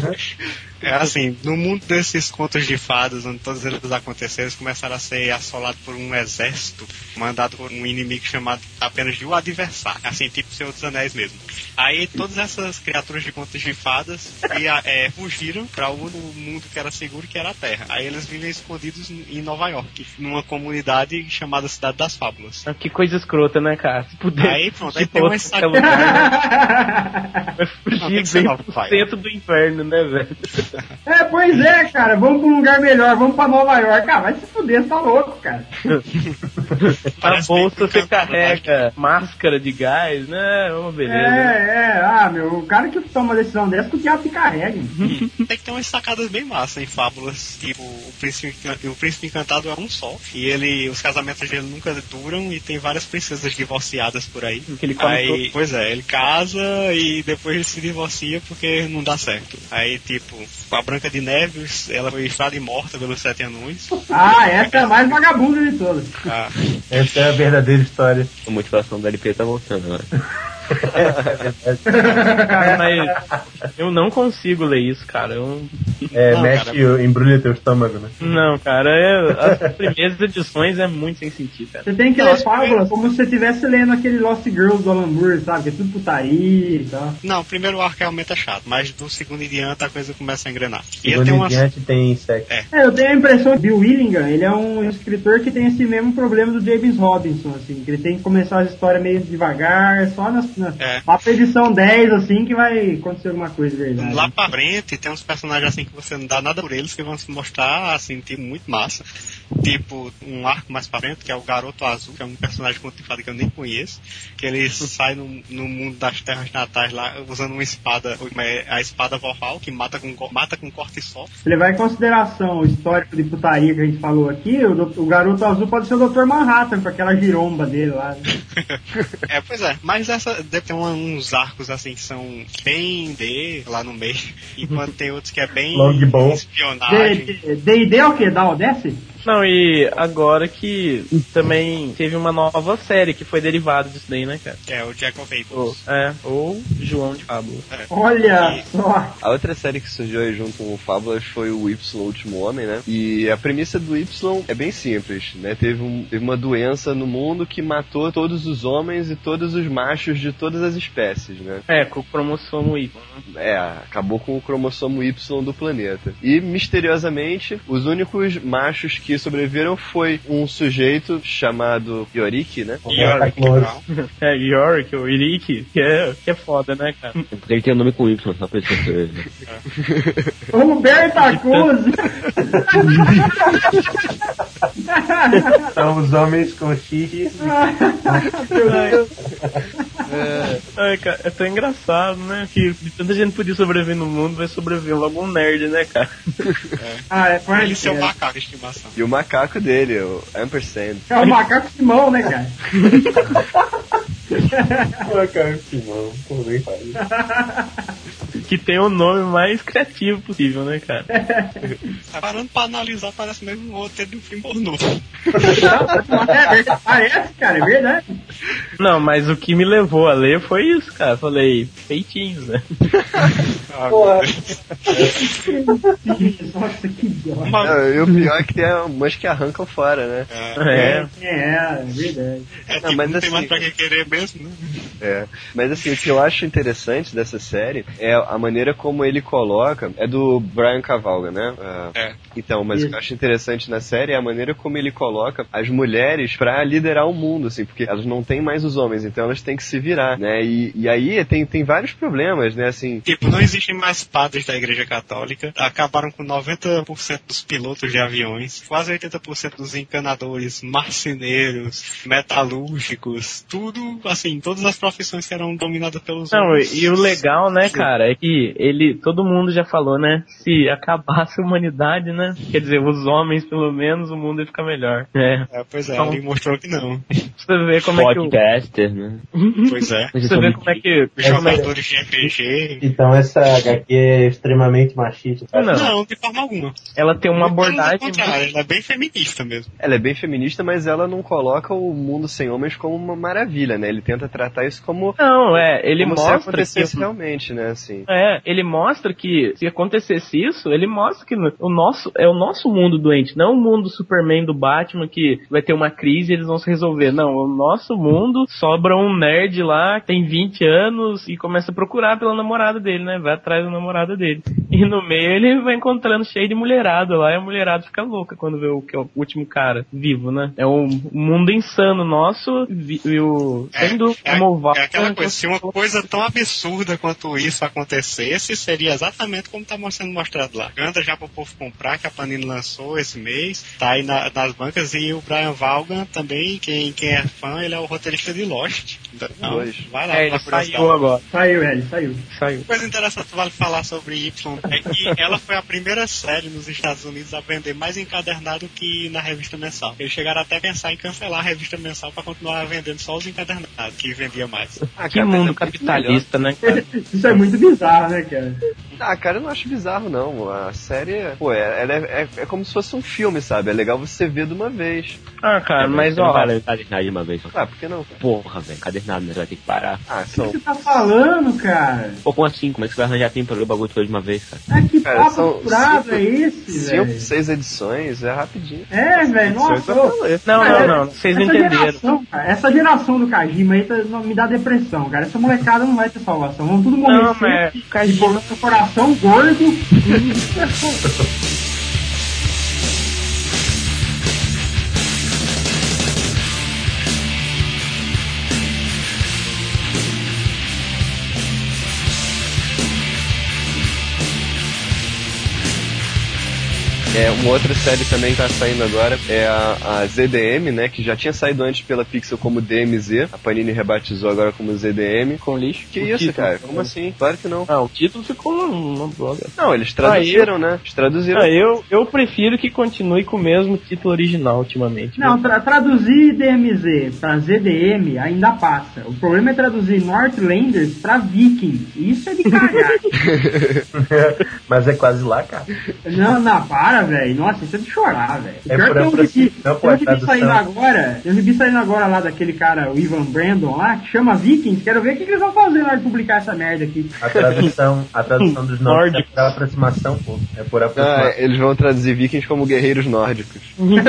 É assim, no mundo desses contos de fadas, onde todos eles aconteceram, eles começaram a ser assolados por um exército mandado por um inimigo chamado apenas de o adversário, assim, tipo Senhor dos Anéis mesmo. Aí todas essas criaturas de contos de fadas fugiram para o mundo que era seguro, que era a Terra. Aí eles vivem escondidos em Nova York, numa comunidade chamada Cidade das Fábulas. Que coisa escrota, né, cara? Se puder. Aí pronto, aí tem uma história. Vai fugir bem pro centro do inferno, né, velho? Pois é, cara. Vamos pra um lugar melhor, vamos pra Nova York. Ah, vai se fuder, você tá louco, cara. Na bolsa você carrega máscara de gás, né? Uma beleza. O cara que toma uma decisão dessa, que o diabo se carrega. Tem que ter umas sacadas bem massas em fábulas. Tipo, o príncipe encantado é um só. E os casamentos dele nunca duram e tem várias princesas divorciadas por aí. Aí, pois é, ele casa e depois ele se divorcia porque não dá certo. Aí, tipo, a Branca de Neve, ela foi estrada e morta pelos 7 anões. Essa é a mais vagabunda de todas. Essa é a verdadeira história. A motivação da LP tá voltando, né? Cara, mas eu não consigo ler isso, cara. Embrulha teu estômago, né? Não, cara, as primeiras edições é muito sem sentido, cara. Você tem que ler fábulas como se você estivesse lendo aquele Lost Girls do Alan Moore, sabe? Que é tudo putaria e tal. Não, o primeiro arco realmente é chato, mas do segundo em diante a coisa começa a engrenar. Segundo em diante tem sexo. Eu tenho a impressão que Bill Willingham, ele é um escritor que tem esse mesmo problema do James Robinson, assim, que ele tem que começar as histórias meio devagar, só lá pra edição 10, assim, que vai acontecer alguma coisa de verdade. Lá pra frente tem uns personagens assim que você não dá nada por eles, que vão se mostrar, assim, tipo, muito massa. Tipo, um arco mais pra frente, que é o Garoto Azul, que é um personagem contifado que eu nem conheço, que ele sai no mundo das terras natais lá, usando uma espada, a espada Vorhal, que mata com corte só. Se levar em consideração o histórico de putaria que a gente falou aqui, o Garoto Azul pode ser o Dr. Manhattan, com aquela giromba dele lá. Pois é, mas essa deve ter uns arcos assim que são bem lá no meio, enquanto tem outros que é bem espionagem. D&D é o que? Da Odesse? Não, e agora que também teve uma nova série que foi derivada disso daí, né, cara? É, o Jack of Apples. Ou João de Fábula. Olha só! A outra série que surgiu aí junto com o Fábulas foi o Y, o Último Homem, né? E a premissa do Y é bem simples, né? Teve uma doença no mundo que matou todos os homens e todos os machos de todas as espécies, né? Com o cromossomo Y. Acabou com o cromossomo Y do planeta. E, misteriosamente, os únicos machos que sobreviveram foi um sujeito chamado Yorick, né? Yorick, ou Yorick, que é foda, né, cara? Porque ele tem o nome com Y, só pra esquecer. Humberto Acuse! São os homens com X. Cara, é tão engraçado, né? Que tanta gente podia sobreviver no mundo, vai sobreviver logo um nerd, né, cara? Ele é o macaco de estimação. E o macaco dele, o Ampersand. É o macaco Simão, né, cara? O macaco Simão, como bem faz. Que tem o nome mais criativo possível, né, cara? Parando pra analisar, parece mesmo um roteiro de um filme pornô. Parece, cara, é verdade. Não, mas o que me levou a ler foi isso, cara. Falei, peitinhos, né? Nossa, que idiota. E o pior é que tem umas que arrancam fora, né? É verdade. Tipo, mas não assim, tem mais pra que querer mesmo, né? Mas assim, o que eu acho interessante dessa série é a maneira como ele coloca, é do Brian Cavalga, né? Então, mas o que eu acho interessante na série é a maneira como ele coloca as mulheres pra liderar o mundo, assim, porque elas não têm mais os homens, então elas têm que se virar, né? E aí tem vários problemas, né? Assim, tipo, não existem mais padres da Igreja Católica, acabaram com 90% dos pilotos de aviões, quase 80% dos encanadores, marceneiros, metalúrgicos, tudo, assim, todas as profissões que eram dominadas pelos homens. E o legal, né, cara, é que todo mundo já falou, né, se acabasse a humanidade, né, quer dizer, os homens, pelo menos, o mundo ia ficar melhor. Pois é, então, ele mostrou que não. Você vê como podcaster, né? Pois é. Você vê como é que... Os jogadores de RPG... Então essa HQ é extremamente machista. Não, de forma alguma. Ela tem uma abordagem... Ela é bem feminista mesmo. Ela é bem feminista, mas ela não coloca o mundo sem homens como uma maravilha, né? Ele tenta tratar isso isso como... Não, ele como mostra se acontecesse que... realmente, né, assim. Ele mostra que se acontecesse isso, ele mostra que o nosso mundo doente, não o mundo do Superman, do Batman, que vai ter uma crise e eles vão se resolver. Não, o nosso mundo sobra um nerd lá, tem 20 anos e começa a procurar pela namorada dele, né? Vai atrás da namorada dele. E no meio ele vai encontrando cheio de mulherada lá, e a mulherada fica louca quando vê o que é o último cara vivo, né? É um mundo insano nosso e o... Sendo é aquela coisa, se uma coisa tão absurda quanto isso acontecesse, seria exatamente como tá sendo mostrado lá. Anda já pro povo comprar, que a Panini lançou esse mês, tá aí nas bancas, e o Brian Vaughan também, quem é fã, ele é o roteirista de Lost. Então, vai lá. Ele saiu agora. Saiu. Coisa interessante vale falar sobre Y é que ela foi a primeira série nos Estados Unidos a vender mais encadernado que na revista mensal. Eles chegaram até a pensar em cancelar a revista mensal para continuar vendendo só os encadernados, que vendia mais. Que mundo capitalista, né, cara? Isso é muito bizarro, né, cara? Cara, eu não acho bizarro, não. A série, ela é como se fosse um filme, sabe? É legal você ver de uma vez. Cara, mas não vale encadernado de uma vez. Por que não? Porra, velho, encadernado, né? Você vai ter que parar. O que você tá falando, cara? Pô, como assim? Como é que você vai arranjar tempo pra ler o bagulho todo de uma vez, cara? Que papo furado é esse, velho? 5, 6 edições, é rapidinho. Velho, nossa. Não, vocês não entenderam. Essa geração do Kajima aí me dá depressão, cara. Essa molecada não vai ter salvação. Vamos tudo morrer o Kajima... de coração gordo. Uma outra série também que tá saindo agora é a ZDM, né? Que já tinha saído antes pela Pixel como DMZ. A Panini rebatizou agora como ZDM. Com lixo. Que isso, título, cara? Como assim? Claro que não. O título ficou no blog. Não, eles traduziram, né? Eles traduziram. Eu prefiro que continue com o mesmo título original ultimamente. Não, traduzir DMZ pra ZDM ainda passa. O problema é traduzir Northlanders pra Vikings. Isso é de cagar. Mas é quase lá, cara. Não, para, velho. Nossa, isso é de chorar, velho. Eu vi saindo agora lá daquele cara, o Ivan Brandon lá, que chama Vikings. Quero ver o que eles vão fazer na hora de publicar essa merda aqui. A tradução dos nomes é por aproximação, pô. É por aproximação. Eles vão traduzir Vikings como guerreiros nórdicos.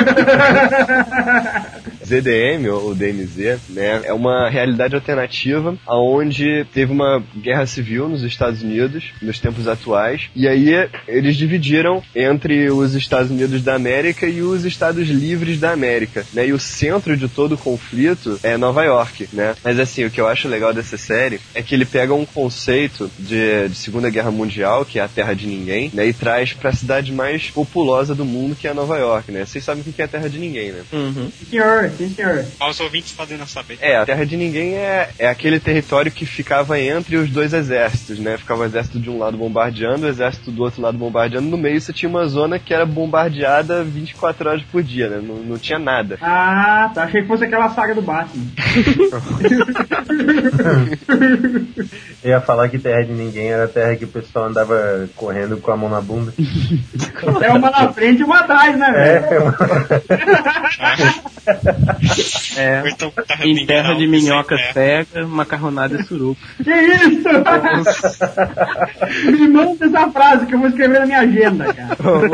ZDM, ou DMZ, né, é uma realidade alternativa onde teve uma guerra civil nos Estados Unidos, nos tempos atuais, e aí eles dividiram entre os Estados Unidos da América e os Estados Livres da América, né, e o centro de todo o conflito é Nova York, né, mas assim, o que eu acho legal dessa série é que ele pega um conceito de Segunda Guerra Mundial, que é a Terra de Ninguém, né, e traz pra cidade mais populosa do mundo, que é Nova York, né, vocês sabem o que é a Terra de Ninguém, né? Sim, senhor. Aos ouvintes podem não saber. A Terra de Ninguém é aquele território que ficava entre os dois exércitos, né? Ficava o exército de um lado bombardeando, o exército do outro lado bombardeando. No meio você tinha uma zona que era bombardeada 24 horas por dia, né? Não tinha nada. Tá. Achei que fosse aquela saga do Batman. Eu ia falar que Terra de Ninguém era a terra que o pessoal andava correndo com a mão na bunda. É uma na frente e uma atrás, né, velho? Então, em terra de minhoca cega, macarronada e suruco. Que isso? Me manda essa frase que eu vou escrever na minha agenda, cara.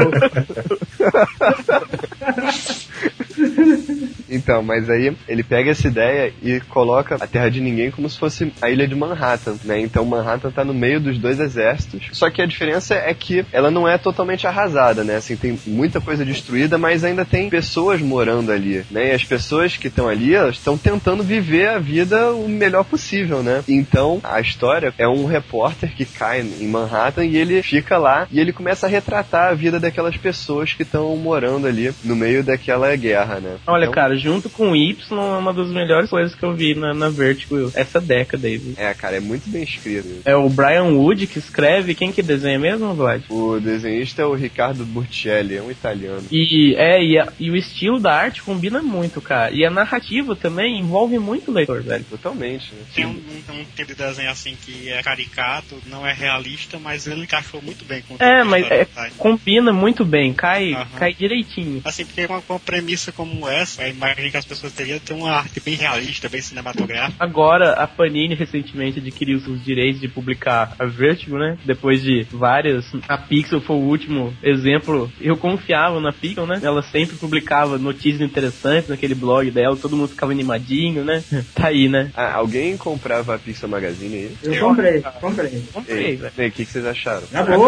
Então, mas aí ele pega essa ideia e coloca a Terra de Ninguém como se fosse a ilha de Manhattan, né? Então Manhattan tá no meio dos dois exércitos. Só que a diferença é que ela não é totalmente arrasada, né? Assim, tem muita coisa destruída, mas ainda tem pessoas morando ali, né? E as pessoas que estão ali, elas estão tentando viver a vida o melhor possível, né? Então, a história é um repórter que cai em Manhattan e ele fica lá e ele começa a retratar a vida daquelas pessoas que estão morando ali no meio daquela guerra, né? Olha, então, cara, junto com o Y é uma das melhores coisas que eu vi na Vertigo essa década aí. Cara, é muito bem escrito. É o Brian Wood que escreve, quem que desenha mesmo, Vlad? O desenhista é o Riccardo Burchielli, é um italiano. E o estilo da arte combina muito, cara. E a narrativa também envolve muito o leitor, velho. Totalmente, né? Tem um tipo de desenho assim que é caricato, não é realista, mas ele encaixou muito bem com o mas combina muito bem, cai direitinho. Assim, porque com uma premissa como essa, imagem que as pessoas teriam ter uma arte bem realista, bem cinematográfica. Agora, a Panini recentemente adquiriu os direitos de publicar a Vertigo, né? Depois de várias. A Pixel foi o último exemplo. Eu confiava na Pixel, né? Ela sempre publicava notícias interessantes naquele blog dela, todo mundo ficava animadinho, né? Tá aí, né? Alguém comprava a Pixel Magazine aí? Eu comprei. Comprei, velho. E aí, o que vocês acharam?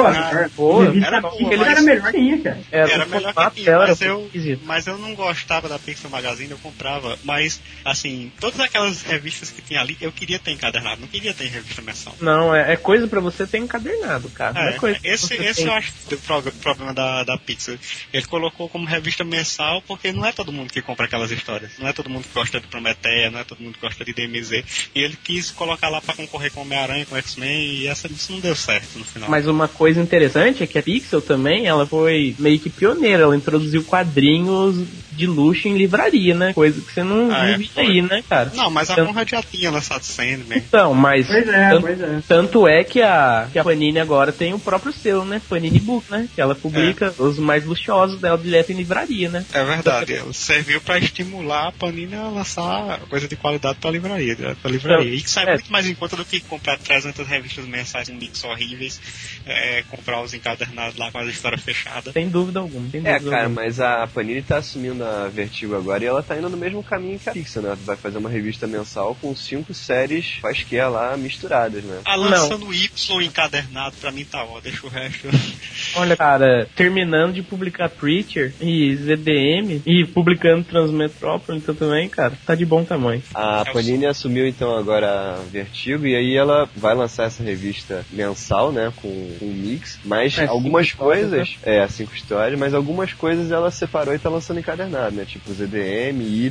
Boa. Era melhor que tinha, cara. Era o melhor formato que dela tinha, era esquisito. mas eu não gostava da Pixel Magazine, eu comprava, mas, assim, todas aquelas revistas que tinha ali, eu queria ter encadernado, não queria ter em revista mensal. Não, é coisa pra você ter encadernado, cara. Não é coisa esse eu acho que o problema da Pixel. Ele colocou como revista mensal, porque não é todo mundo que compra aquelas histórias. Não é todo mundo que gosta de Prometheia, não é todo mundo que gosta de DMZ. E ele quis colocar lá pra concorrer com Homem-Aranha, com X-Men, e isso não deu certo no final. Mas uma coisa interessante é que a Pixel também, ela foi meio que pioneira. Ela introduziu quadrinhos de luxo em livraria, né? Coisa que você não via aí, né, cara? Não, mas a Conrad já tinha lançado Sandman. Então, mas... Pois é. Tanto é que a Panini agora tem o próprio selo, né? Panini Book, né? Que ela publica os mais luxuosos dela direto em livraria, né? É verdade. Ela serviu pra estimular a Panini a lançar coisa de qualidade pra livraria. E que sai muito mais em conta do que comprar 300 revistas mensais em mix horríveis, comprar os encadernados lá com as histórias fechadas. Sem dúvida alguma. Mas a Panini tá assumindo a Vertigo agora e ela tá indo no mesmo caminho que a Pixel, né? Vai fazer uma revista mensal com 5 séries quaisquer lá misturadas, né? Lançando Y encadernado, pra mim tá ó, deixa o resto. Olha, cara, terminando de publicar Preacher e ZDM e publicando Transmetropolitan também, cara, tá de bom tamanho. A Panini assumiu então agora a Vertigo e aí ela vai lançar essa revista mensal, né? Com um mix, mas algumas coisas, 5 histórias, mas algumas coisas ela separou e tá lançando encadernado, né? Tipo ZDM, Y.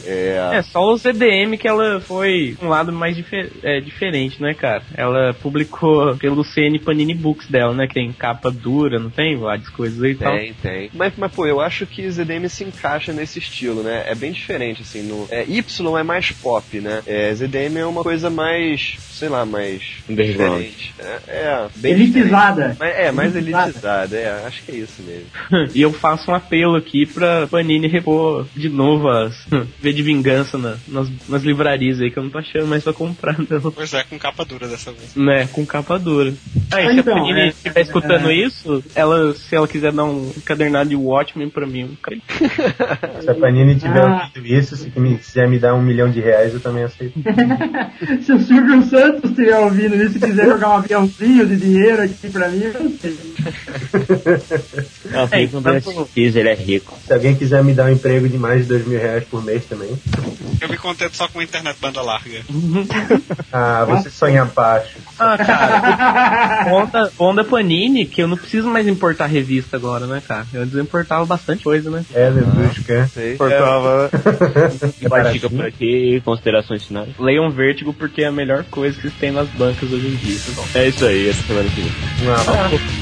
Só o ZDM que ela foi um lado mais diferente, né, cara? Ela publicou pelo CN Panini Books dela, né? Que tem capa dura, não tem? Várias coisas aí e tal. Tem. Mas, pô, eu acho que ZDM se encaixa nesse estilo, né? É bem diferente, assim. Y é mais pop, né? ZDM é uma coisa mais, sei lá, mais diferente. Bem elitizada. Mais elitizada, acho que é isso mesmo. E eu faço um apelo aqui pra Panini repor de novo as V de Vingança nas livrarias aí, que eu não tô achando mais pra comprar, não. Pois é, com capa dura dessa vez. Né, com capa dura. Se a Panini estiver escutando isso, se ela quiser dar um encadernado de Watchmen pra mim, se a Panini tiver ouvido isso, se quiser me dar R$1 milhão, eu também aceito. Se o Silvio Santos estiver ouvindo isso e quiser jogar um aviãozinho de dinheiro aqui pra mim, eu sei. Ele é rico. Se alguém quiser me dar um emprego de mais de R$2.000 por mês também. Eu me contento só com internet banda larga. Você sonha baixo. Cara, bom da Panini, que eu não preciso mais importar revista agora, né, cara? Eu importava bastante coisa, né? Busca. Importava. Pode ficar por aqui, considerações finais. Leiam Vertigo porque é a melhor coisa que vocês têm nas bancas hoje em dia. É isso aí, essa semana que vem. Um abraço.